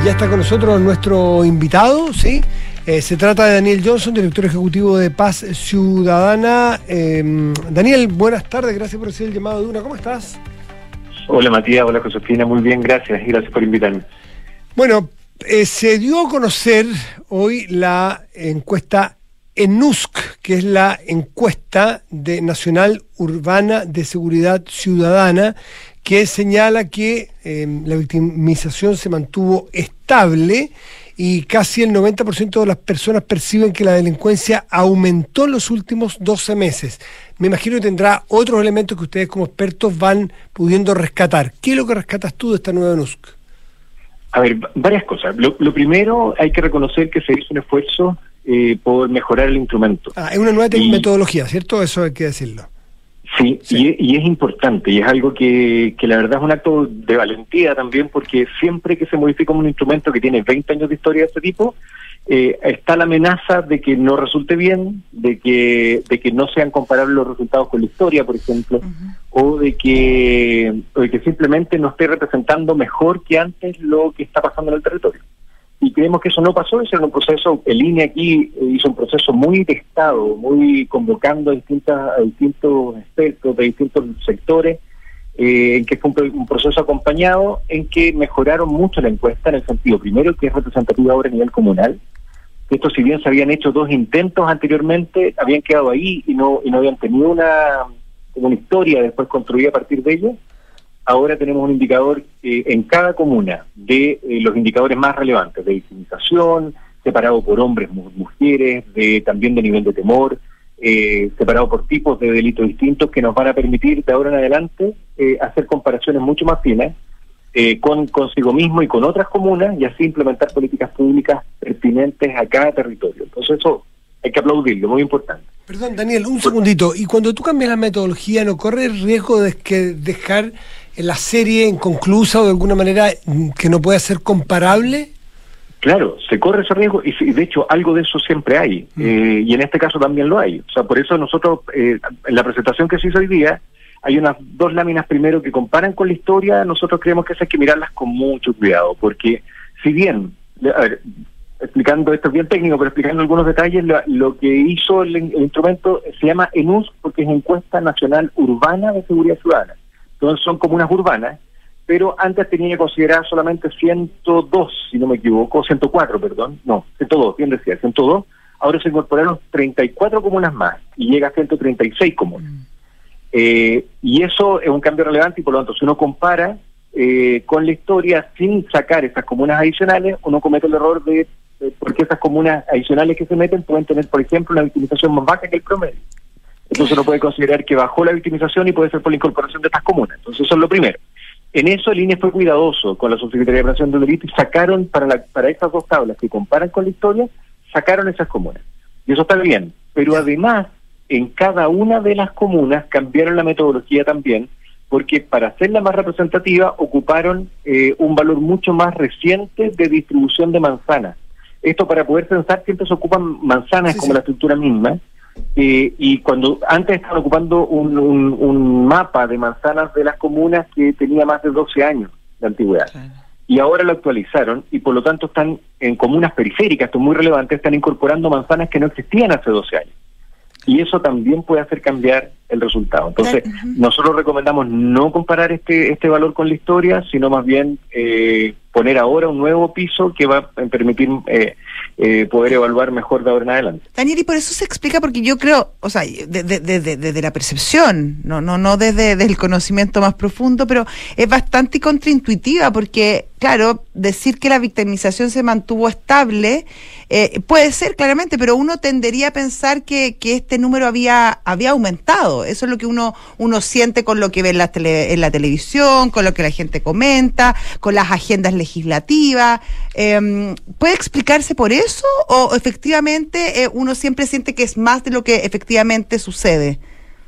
ya está con nosotros nuestro invitado, ¿sí? Eh, se trata de Daniel Johnson, director ejecutivo de Paz Ciudadana. Eh, Daniel, buenas tardes, gracias por recibir el llamado de una. ¿Cómo estás? Hola Matías, hola Josefina, muy bien, gracias y gracias por invitarme. Bueno, eh, se dio a conocer hoy la encuesta ENUSC, que es la encuesta de Nacional Urbana de Seguridad Ciudadana, que señala que eh, la victimización se mantuvo estable y casi el noventa por ciento de las personas perciben que la delincuencia aumentó en los últimos doce meses. Me imagino que tendrá otros elementos que ustedes como expertos van pudiendo rescatar. ¿Qué es lo que rescatas tú de esta nueva ENUSC? A ver, varias cosas. Lo, lo primero, hay que reconocer que se hizo un esfuerzo eh, por mejorar el instrumento. Ah, es una nueva y, metodología, ¿cierto? Eso hay que decirlo. Sí, sí. Y, y es importante, y es algo que, que la verdad es un acto de valentía también, porque siempre que se modifica un instrumento que tiene veinte años de historia de este tipo, eh, está la amenaza de que no resulte bien, de que de que no sean comparables los resultados con la historia, por ejemplo, uh-huh. o de que o de que simplemente no esté representando mejor que antes lo que está pasando en el territorio. Y creemos que eso no pasó, eso era un proceso, el I N E aquí hizo un proceso muy de Estado, muy convocando a, distintas, a distintos expertos de distintos sectores, eh, en que fue un, un proceso acompañado, en que mejoraron mucho la encuesta en el sentido, primero, que es representativa ahora a nivel comunal. Esto, si bien se habían hecho dos intentos anteriormente, habían quedado ahí y no y no habían tenido una, una historia después construida a partir de ello. Ahora tenemos un indicador eh, en cada comuna de eh, los indicadores más relevantes, de victimización, separado por hombres, mu- mujeres, de también de nivel de temor, eh, separado por tipos de delitos distintos que nos van a permitir de ahora en adelante eh, hacer comparaciones mucho más finas eh, con consigo mismo y con otras comunas y así implementar políticas públicas pertinentes a cada territorio. Entonces eso hay que aplaudirlo, muy importante. Perdón, Daniel, un segundito. Y cuando tú cambias la metodología, ¿no corre el riesgo de que dejar la serie inconclusa o de alguna manera que no pueda ser comparable? Claro, se corre ese riesgo y de hecho algo de eso siempre hay, mm. eh, y en este caso también lo hay. O sea, por eso nosotros, eh, en la presentación que se hizo hoy día, hay unas dos láminas primero que comparan con la historia. Nosotros creemos que eso hay que mirarlas con mucho cuidado, porque si bien, a ver, explicando esto es bien técnico, pero explicando algunos detalles, lo, lo que hizo el, el instrumento se llama ENUSC porque es Encuesta Nacional Urbana de Seguridad Ciudadana. Entonces son comunas urbanas, pero antes tenía que considerar solamente ciento dos, si no me equivoco, ciento cuatro, perdón, no, ciento dos, bien decía, ciento dos, ahora se incorporaron treinta y cuatro comunas más, y llega a ciento treinta y seis comunas. Mm. Eh, y eso es un cambio relevante, y por lo tanto, si uno compara eh, con la historia, sin sacar esas comunas adicionales, uno comete el error de, de, porque esas comunas adicionales que se meten pueden tener, por ejemplo, una victimización más baja que el promedio. Entonces uno puede considerar que bajó la victimización y puede ser por la incorporación de estas comunas. Entonces eso es lo primero. En eso el I N E fue cuidadoso con la Subsecretaría de Prevención del Delito y sacaron para la, para estas dos tablas que comparan con la historia, sacaron esas comunas. Y eso está bien. Pero además, en cada una de las comunas cambiaron la metodología también, porque para hacerla más representativa ocuparon eh, un valor mucho más reciente de distribución de manzanas. Esto para poder pensar siempre se ocupan manzanas sí, como sí. la estructura misma. Eh, y cuando antes estaban ocupando un, un, un mapa de manzanas de las comunas que tenía más de doce años de antigüedad. Claro. Y ahora lo actualizaron y por lo tanto están en comunas periféricas, esto es muy relevante, están incorporando manzanas que no existían hace doce años. Y eso también puede hacer cambiar el resultado. Entonces, uh-huh. nosotros recomendamos no comparar este este valor con la historia, sino más bien eh, poner ahora un nuevo piso que va a permitir eh, eh, poder evaluar mejor de ahora en adelante. Daniel, y por eso se explica, porque yo creo, o sea, desde de, de, de, de, de la percepción, no no no desde, desde el conocimiento más profundo, pero es bastante contraintuitiva, porque, claro, decir que la victimización se mantuvo estable eh, puede ser claramente, pero uno tendería a pensar que, que este número había había aumentado. Eso es lo que uno uno siente con lo que ve en la, tele, en la televisión, con lo que la gente comenta, con las agendas legislativas. Eh, ¿Puede explicarse por eso o efectivamente eh, uno siempre siente que es más de lo que efectivamente sucede?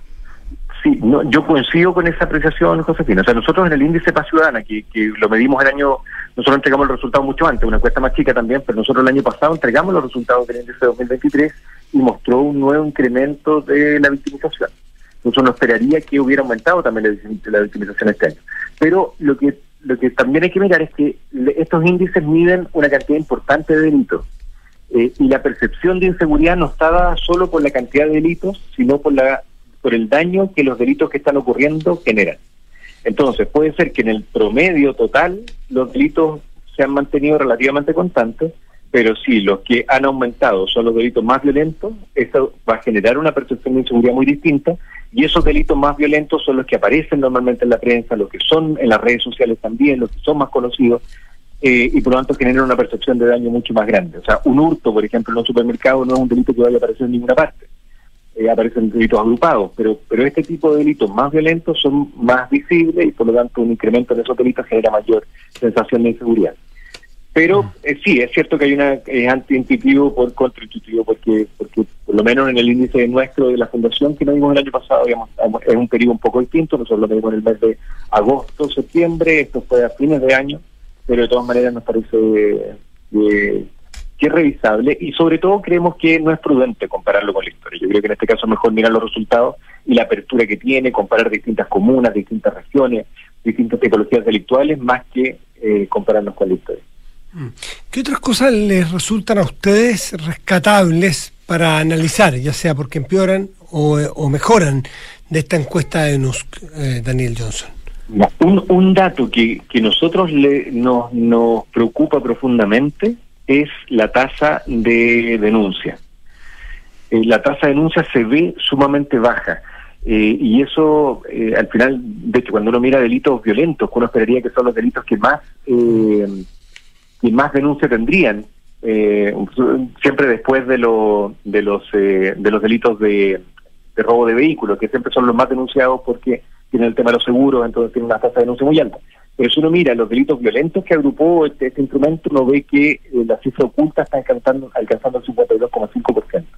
Sí, no, yo coincido con esa apreciación, Josefina. O sea, nosotros en el índice Paz Ciudadana, que, que lo medimos el año, nosotros entregamos el resultado mucho antes, una encuesta más chica también, pero nosotros el año pasado entregamos los resultados del índice dos mil veintitrés y mostró un nuevo incremento de la victimización. Nosotros no esperaría que hubiera aumentado también la, la victimización este año. Pero lo que lo que también hay que mirar es que le, estos índices miden una cantidad importante de delitos. Eh, y la percepción de inseguridad no está dada solo por la cantidad de delitos, sino por la por el daño que los delitos que están ocurriendo generan. Entonces, puede ser que en el promedio total los delitos se han mantenido relativamente constantes, pero si los que han aumentado son los delitos más violentos, eso va a generar una percepción de inseguridad muy distinta, y esos delitos más violentos son los que aparecen normalmente en la prensa, los que son en las redes sociales también, los que son más conocidos, eh, y por lo tanto generan una percepción de daño mucho más grande. O sea, un hurto, por ejemplo, en un supermercado no es un delito que vaya a aparecer en ninguna parte. Eh, aparecen delitos agrupados, pero pero este tipo de delitos más violentos son más visibles y por lo tanto un incremento en esos delitos genera mayor sensación de inseguridad. Pero eh, sí, es cierto que hay una eh, antiintuitivo por contraintuitivo, porque porque por lo menos en el índice nuestro de la Fundación que nos dimos el año pasado, digamos, es un periodo un poco distinto. Nosotros lo medimos en el mes de agosto, septiembre, esto fue a fines de año, pero de todas maneras nos parece eh, eh, que es revisable, y sobre todo creemos que no es prudente compararlo con la historia. Yo creo que en este caso es mejor mirar los resultados y la apertura que tiene, comparar distintas comunas, distintas regiones, distintas tipologías delictuales, más que eh, compararnos con la historia. ¿Qué otras cosas les resultan a ustedes rescatables para analizar, ya sea porque empeoran o, o mejoran de esta encuesta de N U S C, eh, Daniel Johnson? Un, un dato que, que nosotros le, nos, nos preocupa profundamente es la tasa de denuncia. Eh, la tasa de denuncia se ve sumamente baja. Eh, y eso, eh, al final, de hecho, cuando uno mira delitos violentos, uno esperaría que son los delitos que más... Eh, y más denuncia tendrían, eh, siempre después de, lo, de los eh, de los delitos de, de robo de vehículos, que siempre son los más denunciados porque tienen el tema de los seguros, entonces tienen una tasa de denuncia muy alta. Pero si uno mira los delitos violentos que agrupó este, este instrumento, uno ve que eh, la cifra oculta está alcanzando, alcanzando el cincuenta y dos coma cinco por ciento.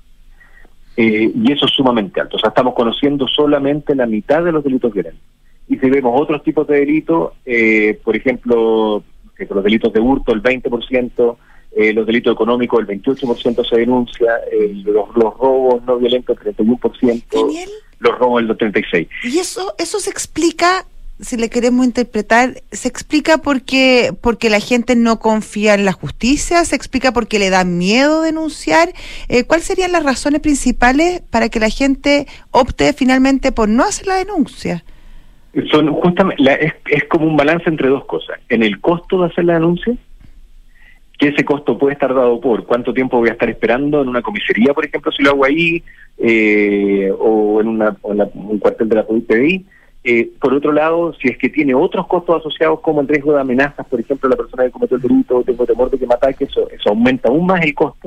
Eh, y eso es sumamente alto. O sea, estamos conociendo solamente la mitad de los delitos violentos. Y si vemos otros tipos de delitos, eh, por ejemplo... que los delitos de hurto el veinte por ciento, eh, los delitos económicos el veintiocho por ciento se denuncia, eh, los, los robos no violentos el treinta y uno por ciento, ¿Daniel? Los robos el treinta y seis por ciento. Y eso eso se explica, si le queremos interpretar, se explica porque porque la gente no confía en la justicia, se explica porque le da miedo denunciar. Eh, ¿Cuáles serían las razones principales para que la gente opte finalmente por no hacer la denuncia? Son justamente la, es, es como un balance entre dos cosas. En el costo de hacer la denuncia, que ese costo puede estar dado por cuánto tiempo voy a estar esperando en una comisaría, por ejemplo, si lo hago ahí, eh, o en, una, o en la, un cuartel de la P D I. Eh, por otro lado, si es que tiene otros costos asociados como el riesgo de amenazas, por ejemplo, la persona que cometió el delito, tengo temor de que me ataque, eso, eso aumenta aún más el costo.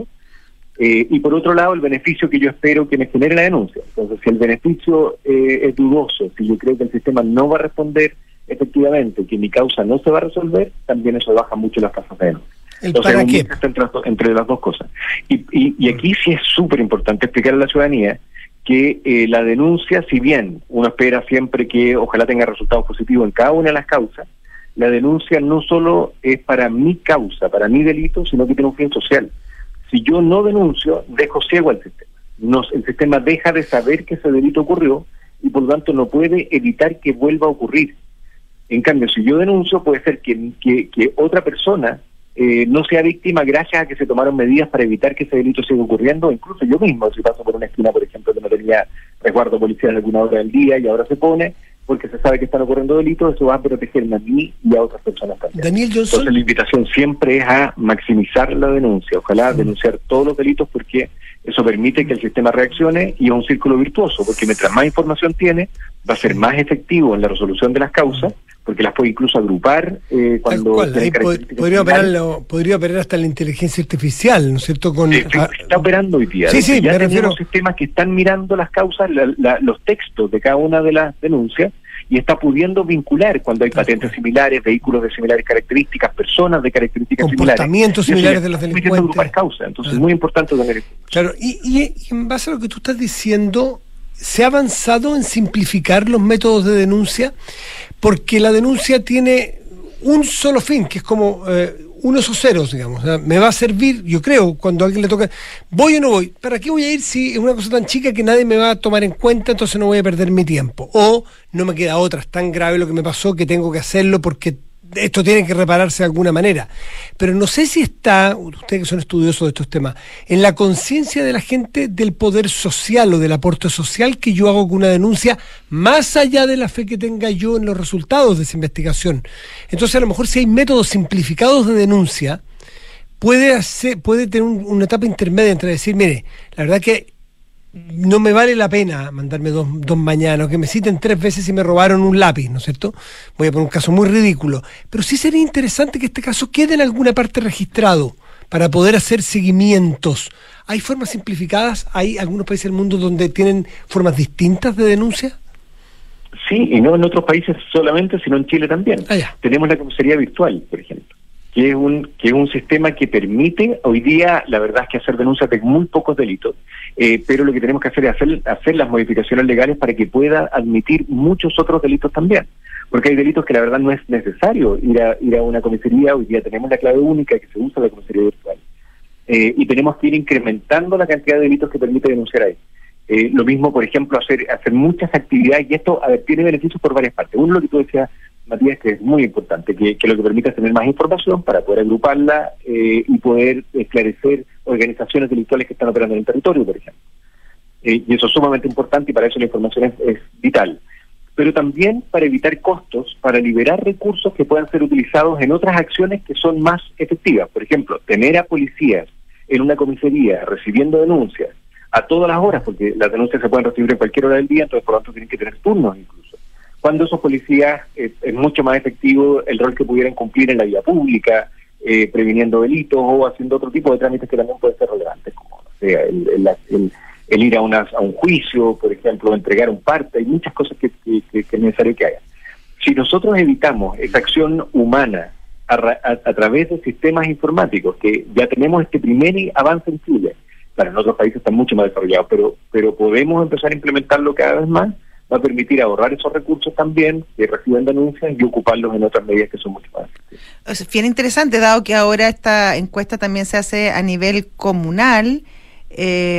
Eh, y por otro lado, el beneficio que yo espero que me genere la denuncia. Entonces, si el beneficio eh, es dudoso, si yo creo que el sistema no va a responder efectivamente, que mi causa no se va a resolver, también eso baja mucho las tasas de denuncia. Entonces, ¿para qué? Está entre, entre las dos cosas. Y, y, y aquí sí es súper importante explicar a la ciudadanía que eh, la denuncia, si bien uno espera siempre que ojalá tenga resultados positivos en cada una de las causas, la denuncia no solo es para mi causa, para mi delito, sino que tiene un fin social. Si yo no denuncio, dejo ciego al sistema. Nos, el sistema deja de saber que ese delito ocurrió y por lo tanto no puede evitar que vuelva a ocurrir. En cambio, si yo denuncio, puede ser que, que, que otra persona eh, no sea víctima gracias a que se tomaron medidas para evitar que ese delito siga ocurriendo. Incluso yo mismo, si paso por una esquina, por ejemplo, que no tenía resguardo policial en alguna hora del día y ahora se pone, porque se sabe que están ocurriendo delitos, eso va a protegerme a mí y a otras personas también. Daniel Johnson. Entonces la invitación siempre es a maximizar la denuncia, ojalá sí. denunciar todos los delitos, porque eso permite que el sistema reaccione y es un círculo virtuoso, porque mientras más información tiene, va a ser más efectivo en la resolución de las causas, porque las puede incluso agrupar eh, cuando... Cual, ahí pod- podría, operarlo, podría operar hasta la inteligencia artificial, ¿no es cierto? Con, sí, a, está operando hoy día. Sí, sí, ya me tenemos refiero... sistemas que están mirando las causas, la, la, los textos de cada una de las denuncias, y está pudiendo vincular cuando hay patentes similares, vehículos de similares características, personas de características comportamientos similares, similares de los delincuentes. Agrupar causas. Entonces es muy importante tener eso. Claro, y, y, y en base a lo que tú estás diciendo, ¿se ha avanzado en simplificar los métodos de denuncia? Porque la denuncia tiene un solo fin, que es como eh, unos o ceros, digamos. O sea, me va a servir, yo creo, cuando a alguien le toca, ¿voy o no voy? ¿Para qué voy a ir si es una cosa tan chica que nadie me va a tomar en cuenta, entonces no voy a perder mi tiempo? O no me queda otra, es tan grave lo que me pasó que tengo que hacerlo porque esto tiene que repararse de alguna manera. Pero no sé si está, ustedes que son estudiosos de estos temas, en la conciencia de la gente del poder social o del aporte social que yo hago con una denuncia, más allá de la fe que tenga yo en los resultados de esa investigación. Entonces, a lo mejor si hay métodos simplificados de denuncia, puede hacer, puede tener un, una etapa intermedia entre decir, mire, la verdad que no me vale la pena mandarme dos, dos mañanas, que me citen tres veces y me robaron un lápiz, ¿no es cierto? Voy a poner un caso muy ridículo. Pero sí sería interesante que este caso quede en alguna parte registrado para poder hacer seguimientos. ¿Hay formas simplificadas? ¿Hay algunos países del mundo donde tienen formas distintas de denuncia? Sí, y no en otros países solamente, sino en Chile también. Ah, ya. Tenemos la comisaría virtual, por ejemplo, que es un que es un sistema que permite hoy día, la verdad es que hacer denuncias de muy pocos delitos, eh, pero lo que tenemos que hacer es hacer, hacer las modificaciones legales para que pueda admitir muchos otros delitos también, porque hay delitos que la verdad no es necesario ir a ir a una comisaría. Hoy día tenemos la clave única que se usa en la comisaría virtual, eh, y tenemos que ir incrementando la cantidad de delitos que permite denunciar ahí. Eh, lo mismo, por ejemplo, hacer hacer muchas actividades, y esto, a ver, tiene beneficios por varias partes. Uno, lo que tú decías, Matías, que es muy importante, que, que lo que permite es tener más información para poder agruparla eh, y poder esclarecer organizaciones delictuales que están operando en el territorio, por ejemplo. Eh, y eso es sumamente importante, y para eso la información es, es vital. Pero también para evitar costos, para liberar recursos que puedan ser utilizados en otras acciones que son más efectivas. Por ejemplo, tener a policías en una comisaría recibiendo denuncias a todas las horas, porque las denuncias se pueden recibir en cualquier hora del día, entonces por lo tanto tienen que tener turnos incluso. Cuando esos policías eh, es mucho más efectivo el rol que pudieran cumplir en la vía pública, eh, previniendo delitos o haciendo otro tipo de trámites que también pueden ser relevantes, como o sea, el, el, el, el ir a, una, a un juicio, por ejemplo, entregar un parte. Hay muchas cosas que, que, que, que es necesario que hagan. Si nosotros evitamos esa acción humana a, a, a través de sistemas informáticos, que ya tenemos este primer avance en Chile, claro, en otros países están mucho más desarrollados, pero, pero podemos empezar a implementarlo cada vez más, va a permitir ahorrar esos recursos también, que reciben denuncias, y ocuparlos en otras medidas que son mucho más efectivas. O sea, bien interesante, dado que ahora esta encuesta también se hace a nivel comunal, eh,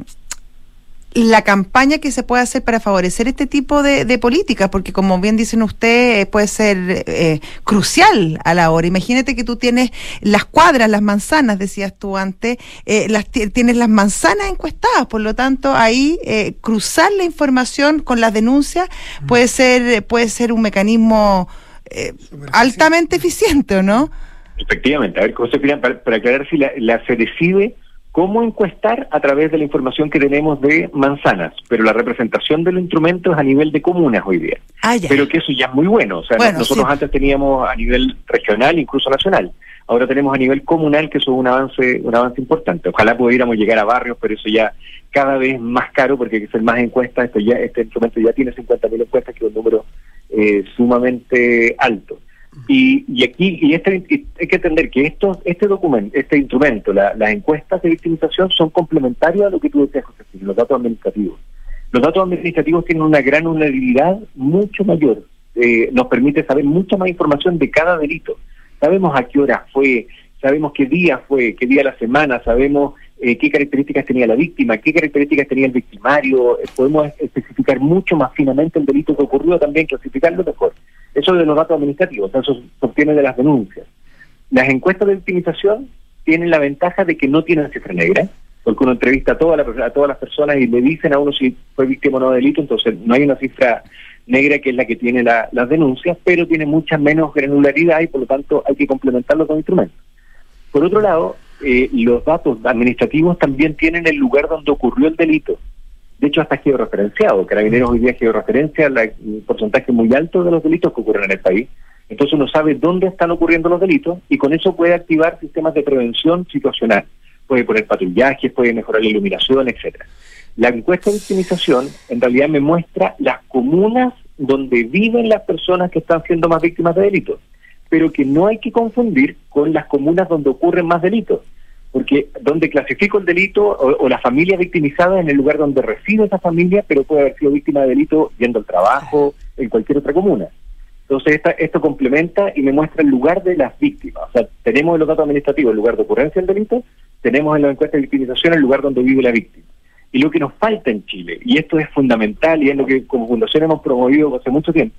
la campaña que se puede hacer para favorecer este tipo de, de políticas, porque como bien dicen ustedes, puede ser eh, crucial a la hora. Imagínate que tú tienes las cuadras, las manzanas, decías tú antes, eh, las tienes las manzanas encuestadas, por lo tanto ahí eh, cruzar la información con las denuncias mm. puede ser puede ser un mecanismo eh, altamente eficiente, ¿o no? Efectivamente. A ver, Josefina, para, para aclarar, si la, la se decide cómo encuestar a través de la información que tenemos de manzanas, pero la representación de los instrumentos es a nivel de comunas hoy día. Ah, pero que eso ya es muy bueno. O sea, bueno, nosotros sí. Antes teníamos a nivel regional, incluso nacional. Ahora tenemos a nivel comunal, que eso es un avance, un avance importante. Ojalá pudiéramos llegar a barrios, pero eso ya cada vez más caro, porque hay que hacer más encuestas. Esto ya, este instrumento ya tiene cincuenta mil encuestas, que es un número eh, sumamente alto. Y, y aquí y este y hay que entender que esto, este documento, este instrumento, la, las encuestas de victimización son complementarios a lo que tú decías, José, los datos administrativos. Los datos administrativos tienen una granularidad mucho mayor, eh, nos permite saber mucha más información de cada delito. Sabemos a qué hora fue, sabemos qué día fue, qué día de la semana, sabemos eh, qué características tenía la víctima, qué características tenía el victimario, eh, podemos especificar mucho más finamente el delito que ocurrió, también clasificarlo mejor. Eso de los datos administrativos, eso se obtiene de las denuncias. Las encuestas de victimización tienen la ventaja de que no tienen cifra negra, porque uno entrevista a, toda la, a todas las personas y le dicen a uno si fue víctima o no de delito, entonces no hay una cifra negra que es la que tiene la, las denuncias, pero tiene mucha menos granularidad y por lo tanto hay que complementarlo con instrumentos. Por otro lado, eh, los datos administrativos también tienen el lugar donde ocurrió el delito. De hecho, hasta georreferenciado. Carabineros hoy día georreferencia la, un porcentaje muy alto de los delitos que ocurren en el país. Entonces uno sabe dónde están ocurriendo los delitos y con eso puede activar sistemas de prevención situacional. Puede poner patrullajes, puede mejorar la iluminación, etcétera. La encuesta de victimización en realidad me muestra las comunas donde viven las personas que están siendo más víctimas de delitos, pero que no hay que confundir con las comunas donde ocurren más delitos. Porque donde clasifico el delito o, o la familia victimizada en el lugar donde reside esa familia, pero puede haber sido víctima de delito yendo al trabajo, en cualquier otra comuna. Entonces esta, esto complementa y me muestra el lugar de las víctimas. O sea, tenemos en los datos administrativos el lugar de ocurrencia del delito, tenemos en la encuesta de victimización el lugar donde vive la víctima. Y lo que nos falta en Chile, y esto es fundamental y es lo que como fundación hemos promovido hace mucho tiempo,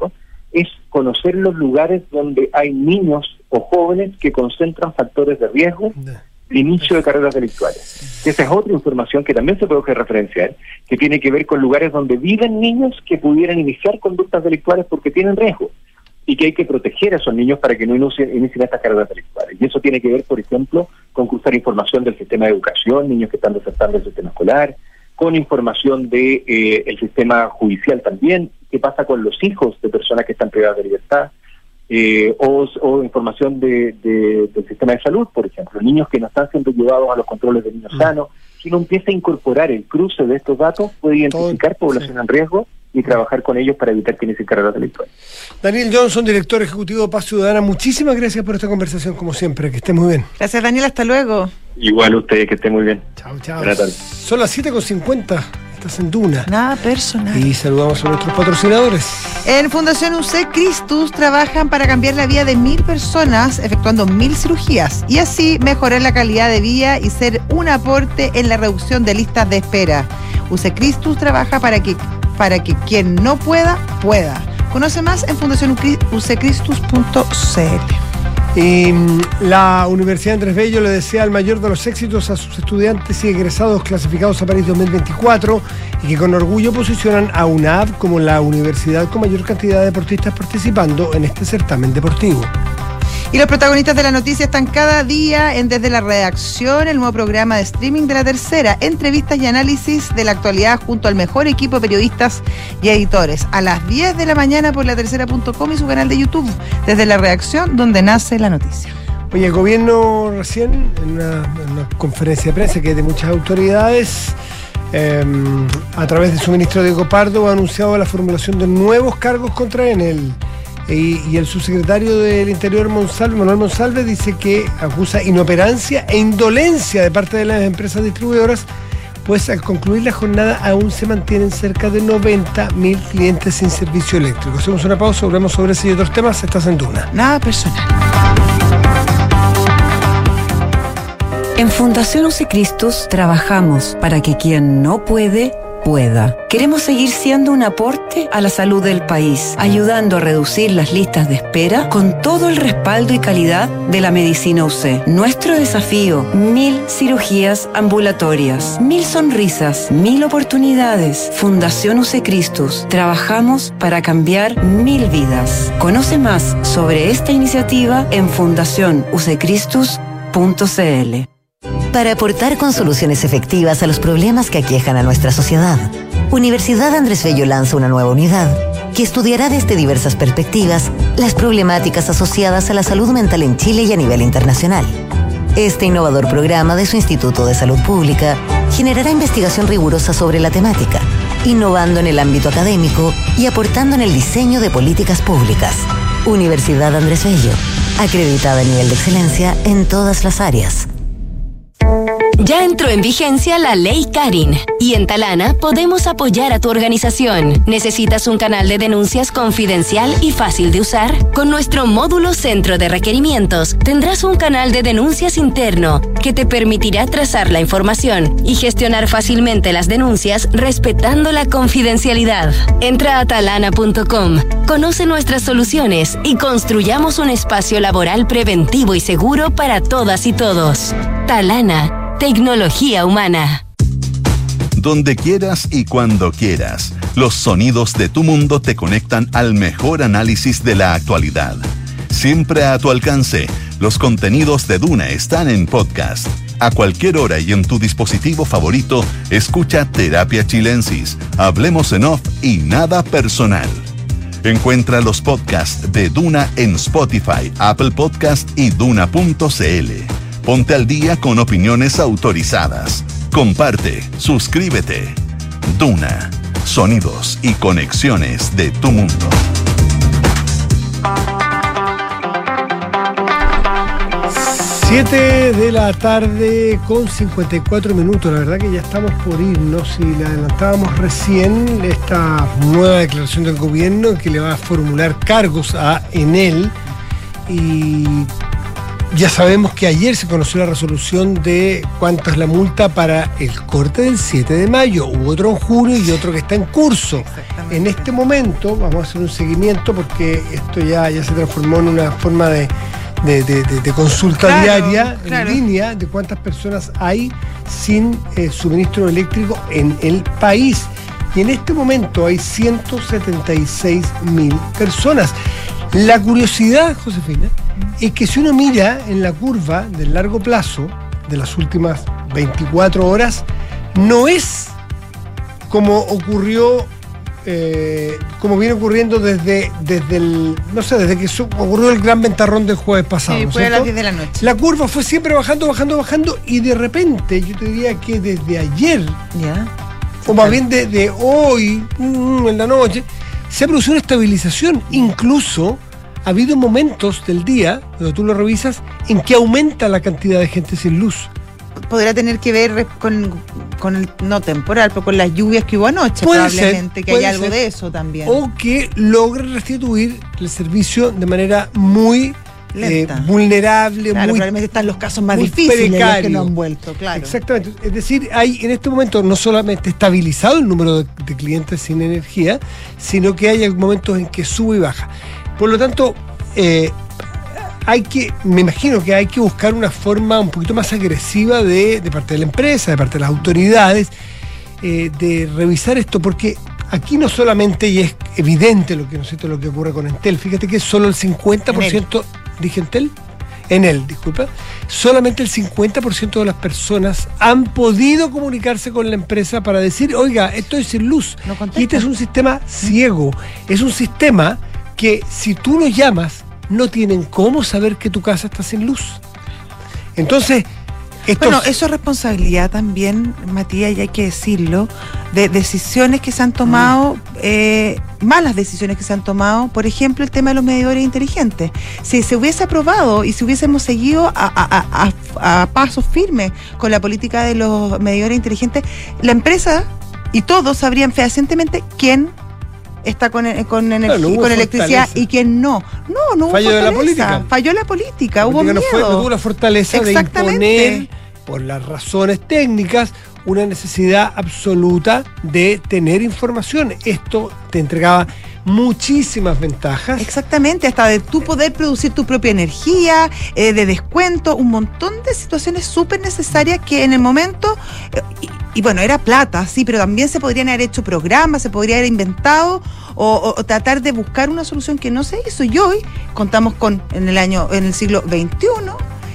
es conocer los lugares donde hay niños o jóvenes que concentran factores de riesgo de inicio de carreras delictuales. Esa es otra información que también se puede referenciar, que tiene que ver con lugares donde viven niños que pudieran iniciar conductas delictuales porque tienen riesgo, y que hay que proteger a esos niños para que no inicien, inicien estas carreras delictuales. Y eso tiene que ver, por ejemplo, con cruzar información del sistema de educación, niños que están desertando el sistema escolar, con información de eh, el sistema judicial también, qué pasa con los hijos de personas que están privadas de libertad, eh, o, o información de, de, del sistema de salud, por ejemplo, niños que no están siendo llevados a los controles de niños sanos. Si uno empieza a incorporar el cruce de estos datos, puede identificar Todo, población sí. en riesgo y trabajar con ellos para evitar que inicien carreras delictuales. Daniel Johnson, director ejecutivo de Paz Ciudadana, muchísimas gracias por esta conversación, como siempre, que esté muy bien. Gracias, Daniel, hasta luego. Igual ustedes, que esté muy bien. Chao, chao. Son las siete con cincuenta, estás en Duna. Nada personal. Y saludamos a nuestros patrocinadores. En Fundación U C Christus trabajan para cambiar la vida de mil personas, efectuando mil cirugías, y así mejorar la calidad de vida y ser un aporte en la reducción de listas de espera. U C Christus trabaja para que para que quien no pueda, pueda. Conoce más en fundación u c christus punto c l. Y la Universidad Andrés Bello le desea el mayor de los éxitos a sus estudiantes y egresados clasificados a París dos mil veinticuatro y que con orgullo posicionan a UNAV como la universidad con mayor cantidad de deportistas participando en este certamen deportivo. Y los protagonistas de la noticia están cada día en Desde la Redacción, el nuevo programa de streaming de La Tercera, entrevistas y análisis de la actualidad junto al mejor equipo de periodistas y editores. A las diez de la mañana por la tercera punto com y su canal de YouTube, Desde la Redacción, donde nace la noticia. Oye, el gobierno recién, en una, en una conferencia de prensa que es de muchas autoridades, eh, a través de su ministro Diego Pardo, ha anunciado la formulación de nuevos cargos contra Enel. Y, y el subsecretario del Interior, Monsalve, Manuel Monsalve, dice que acusa inoperancia e indolencia de parte de las empresas distribuidoras, pues al concluir la jornada aún se mantienen cerca de noventa mil clientes sin servicio eléctrico. Hacemos una pausa, volvemos sobre ese y otros temas. Estás en Duna. Nada personal. En Fundación U C Christus trabajamos para que quien no puede, pueda. Queremos seguir siendo un aporte a la salud del país, ayudando a reducir las listas de espera con todo el respaldo y calidad de la medicina U C. Nuestro desafío, mil cirugías ambulatorias, mil sonrisas, mil oportunidades. Fundación U C Christus. Trabajamos para cambiar mil vidas. Conoce más sobre esta iniciativa en fundación u c christus punto c l. Para aportar con soluciones efectivas a los problemas que aquejan a nuestra sociedad, Universidad Andrés Bello lanza una nueva unidad que estudiará desde diversas perspectivas las problemáticas asociadas a la salud mental en Chile y a nivel internacional. Este innovador programa de su Instituto de Salud Pública generará investigación rigurosa sobre la temática, innovando en el ámbito académico y aportando en el diseño de políticas públicas. Universidad Andrés Bello, acreditada a nivel de excelencia en todas las áreas. Ya entró en vigencia la Ley Karin y en Talana podemos apoyar a tu organización. ¿Necesitas un canal de denuncias confidencial y fácil de usar? Con nuestro módulo Centro de Requerimientos tendrás un canal de denuncias interno que te permitirá trazar la información y gestionar fácilmente las denuncias respetando la confidencialidad. Entra a talana punto com, conoce nuestras soluciones y construyamos un espacio laboral preventivo y seguro para todas y todos. Talana. Tecnología humana. Donde quieras y cuando quieras, los sonidos de tu mundo te conectan al mejor análisis de la actualidad. Siempre a tu alcance, los contenidos de Duna están en podcast. A cualquier hora y en tu dispositivo favorito, escucha Terapia Chilensis, Hablemos en Off y Nada Personal. Encuentra los podcasts de Duna en Spotify, Apple Podcast y duna punto c l. Ponte al día con opiniones autorizadas. Comparte, suscríbete. Duna, sonidos y conexiones de tu mundo. siete de la tarde con cincuenta y cuatro minutos. La verdad que ya estamos por irnos y le adelantábamos recién esta nueva declaración del gobierno que le va a formular cargos a Enel y ya sabemos que ayer se conoció la resolución de cuánto es la multa para el corte del siete de mayo. Hubo otro en junio y otro que está en curso. En este momento vamos a hacer un seguimiento porque esto ya, ya se transformó en una forma de, de, de, de, de consulta claro, diaria claro. en línea de cuántas personas hay sin eh, suministro eléctrico en el país. Y en este momento hay ciento setenta y seis mil personas. La curiosidad, Josefina, es que si uno mira en la curva del largo plazo de las últimas veinticuatro horas, no es como ocurrió, eh, como viene ocurriendo desde, desde el, no sé, desde que su, ocurrió el gran ventarrón del jueves pasado. Sí, fue a las diez de la noche. La curva fue siempre bajando, bajando, bajando, y de repente, yo te diría que desde ayer, ¿ya? o más bien de, de hoy, mm, en la noche, se ha producido una estabilización. Incluso ha habido momentos del día, cuando tú lo revisas, en que aumenta la cantidad de gente sin luz. Podrá tener que ver con, con el, no temporal, pero con las lluvias que hubo anoche, puede probablemente, ser, que hay algo ser. de eso también. O que logre restituir el servicio de manera muy eh, vulnerable, claro, muy probablemente están los casos más muy difíciles precario. Los que no han vuelto, claro. Exactamente. Es decir, hay en este momento no solamente estabilizado el número de, de clientes sin energía, sino que hay momentos en que sube y baja. Por lo tanto, eh, hay que, me imagino que hay que buscar una forma un poquito más agresiva de, de parte de la empresa, de parte de las autoridades, eh, de revisar esto, porque aquí no solamente, y es evidente lo que, ¿no es cierto?, lo que ocurre con Entel. Fíjate que solo el cincuenta por ciento, dije Entel, Enel, disculpa, solamente el cincuenta por ciento de las personas han podido comunicarse con la empresa para decir, oiga, estoy sin luz. No y este es un sistema ciego, es un sistema que si tú los llamas, no tienen cómo saber que tu casa está sin luz. Entonces, estos... Bueno, eso es responsabilidad también, Matías, y hay que decirlo, de decisiones que se han tomado, mm. eh, malas decisiones que se han tomado, por ejemplo, el tema de los medidores inteligentes. Si se hubiese aprobado y si hubiésemos seguido a, a, a, a pasos firmes con la política de los medidores inteligentes, la empresa y todos sabrían fehacientemente quién está con, con, energía, claro, no con electricidad y quién no. No, no hubo Fallo fortaleza. de la política. Falló la política, la hubo política miedo. No, fue, no tuvo la fortaleza de imponer, por las razones técnicas, una necesidad absoluta de tener información. Esto te entregaba muchísimas ventajas. Exactamente, hasta de tú poder producir tu propia energía, eh, de descuento, un montón de situaciones súper necesarias que en el momento, eh, y, y bueno, era plata, sí, pero también se podrían haber hecho programas, se podría haber inventado o, o, o tratar de buscar una solución que no se hizo. Y hoy contamos con, en el año, en el siglo veintiuno,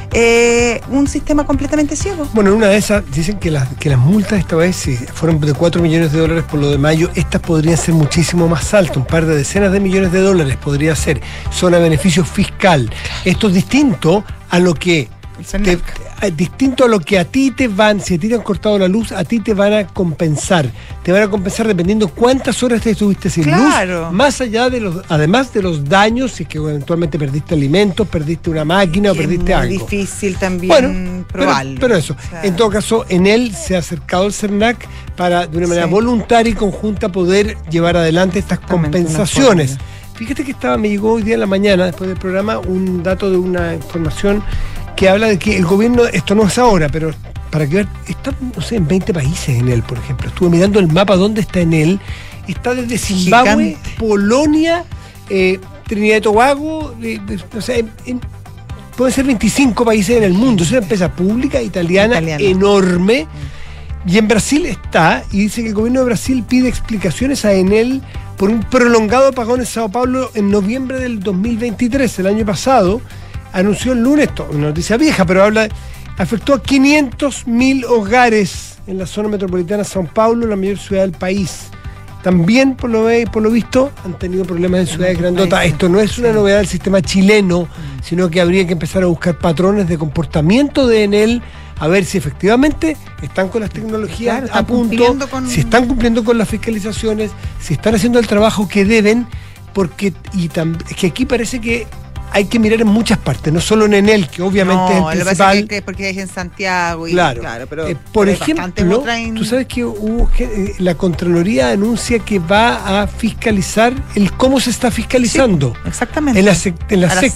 Eh, un sistema completamente ciego. Bueno, en una de esas dicen que las, que las multas esta vez, si fueron de cuatro millones de dólares por lo de mayo, estas podrían ser muchísimo más altas, un par de decenas de millones de dólares podría ser, son a beneficio fiscal. Esto es distinto a lo que te, distinto a lo que a ti te van, si a ti te han cortado la luz, a ti te van a compensar. Te van a compensar dependiendo cuántas horas te estuviste sin claro. luz, más allá de los, además de los daños, si es que eventualmente perdiste alimentos, perdiste una máquina o perdiste es muy algo. Difícil también bueno, probarlo. Pero, pero eso, o sea, en todo caso, en él se ha acercado el CERNAC para, de una manera sí. voluntaria y conjunta, poder llevar adelante estas compensaciones. Fíjate que estaba, me llegó hoy día en la mañana, después del programa, un dato de una información que habla de que el gobierno, esto no es ahora, pero para que ver, está, no sé, en veinte países en él, por ejemplo. Estuve mirando el mapa dónde está en él. Está desde Zimbabue, Gigante. Polonia, eh, Trinidad y Tobago, eh, o sea, en, en, pueden ser veinticinco países en el mundo. Es una empresa pública italiana, italiana. enorme. Mm. Y en Brasil está, y dice que el gobierno de Brasil pide explicaciones a Enel por un prolongado apagón en Sao Paulo en noviembre del dos mil veintitrés, el año pasado. Anunció el lunes, esto, una noticia vieja, pero habla, afectó a quinientos mil hogares en la zona metropolitana de Sao Paulo, la mayor ciudad del país. También, por lo, por lo visto, han tenido problemas en ciudades grandotas. Esto no es una novedad del sistema chileno, sino que habría que empezar a buscar patrones de comportamiento de Enel, a ver si efectivamente están con las tecnologías claro, a punto, con... si están cumpliendo con las fiscalizaciones, si están haciendo el trabajo que deben, porque y tam, es que aquí parece que hay que mirar en muchas partes, no solo en Enel, que obviamente no, es el principal. Que, que porque es en Santiago. Y, claro, claro pero, eh, por pero ejemplo, traen... tú sabes que hubo, eh, la Contraloría anuncia que va a fiscalizar el cómo se está fiscalizando. Sí, exactamente. En la SEC. En la a SEC. La SEC.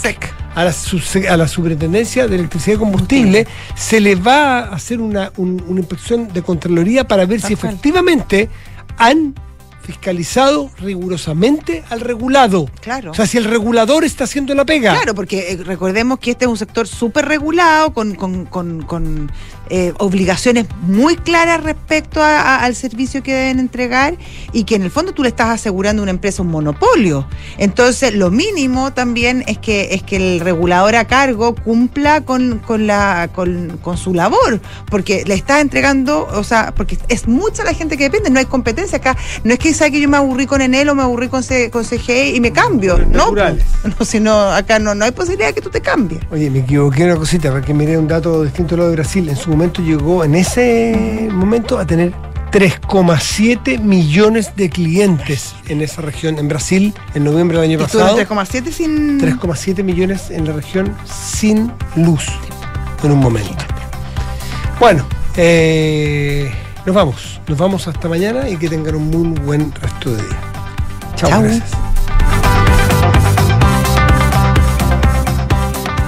a la, subse- a la Superintendencia de Electricidad y Combustible, se le va a hacer una, un- una inspección de Contraloría para ver si Tal cual. efectivamente han fiscalizado rigurosamente al regulado. Claro. O sea, si el regulador está haciendo la pega. Claro, porque eh, recordemos que este es un sector súper regulado, con, con, con, con eh, obligaciones muy claras respecto a- a- al servicio que deben entregar y que en el fondo tú le estás asegurando a una empresa un monopolio. Entonces, lo mínimo también es que es que el regulador a cargo cumpla con, con, la, con, con su labor, porque le estás entregando, o sea, porque es mucha la gente que depende, no hay competencia acá. No es que sea que yo me aburrí con Enel o me aburrí con, C, con C G E y me cambio. No, Naturales. no, sino acá no, no hay posibilidad de que tú te cambies. Oye, me equivoqué en una cosita, porque miré un dato distinto a lo de Brasil. En su momento llegó, en ese momento, a tener tres coma siete millones de clientes en esa región, en Brasil, en noviembre del año Y estuvo en pasado. tres coma siete sin... tres coma siete millones en la región sin luz en un momento. Bueno, eh, nos vamos. Nos vamos hasta mañana y que tengan un muy buen resto de día. Chao, Chao. gracias.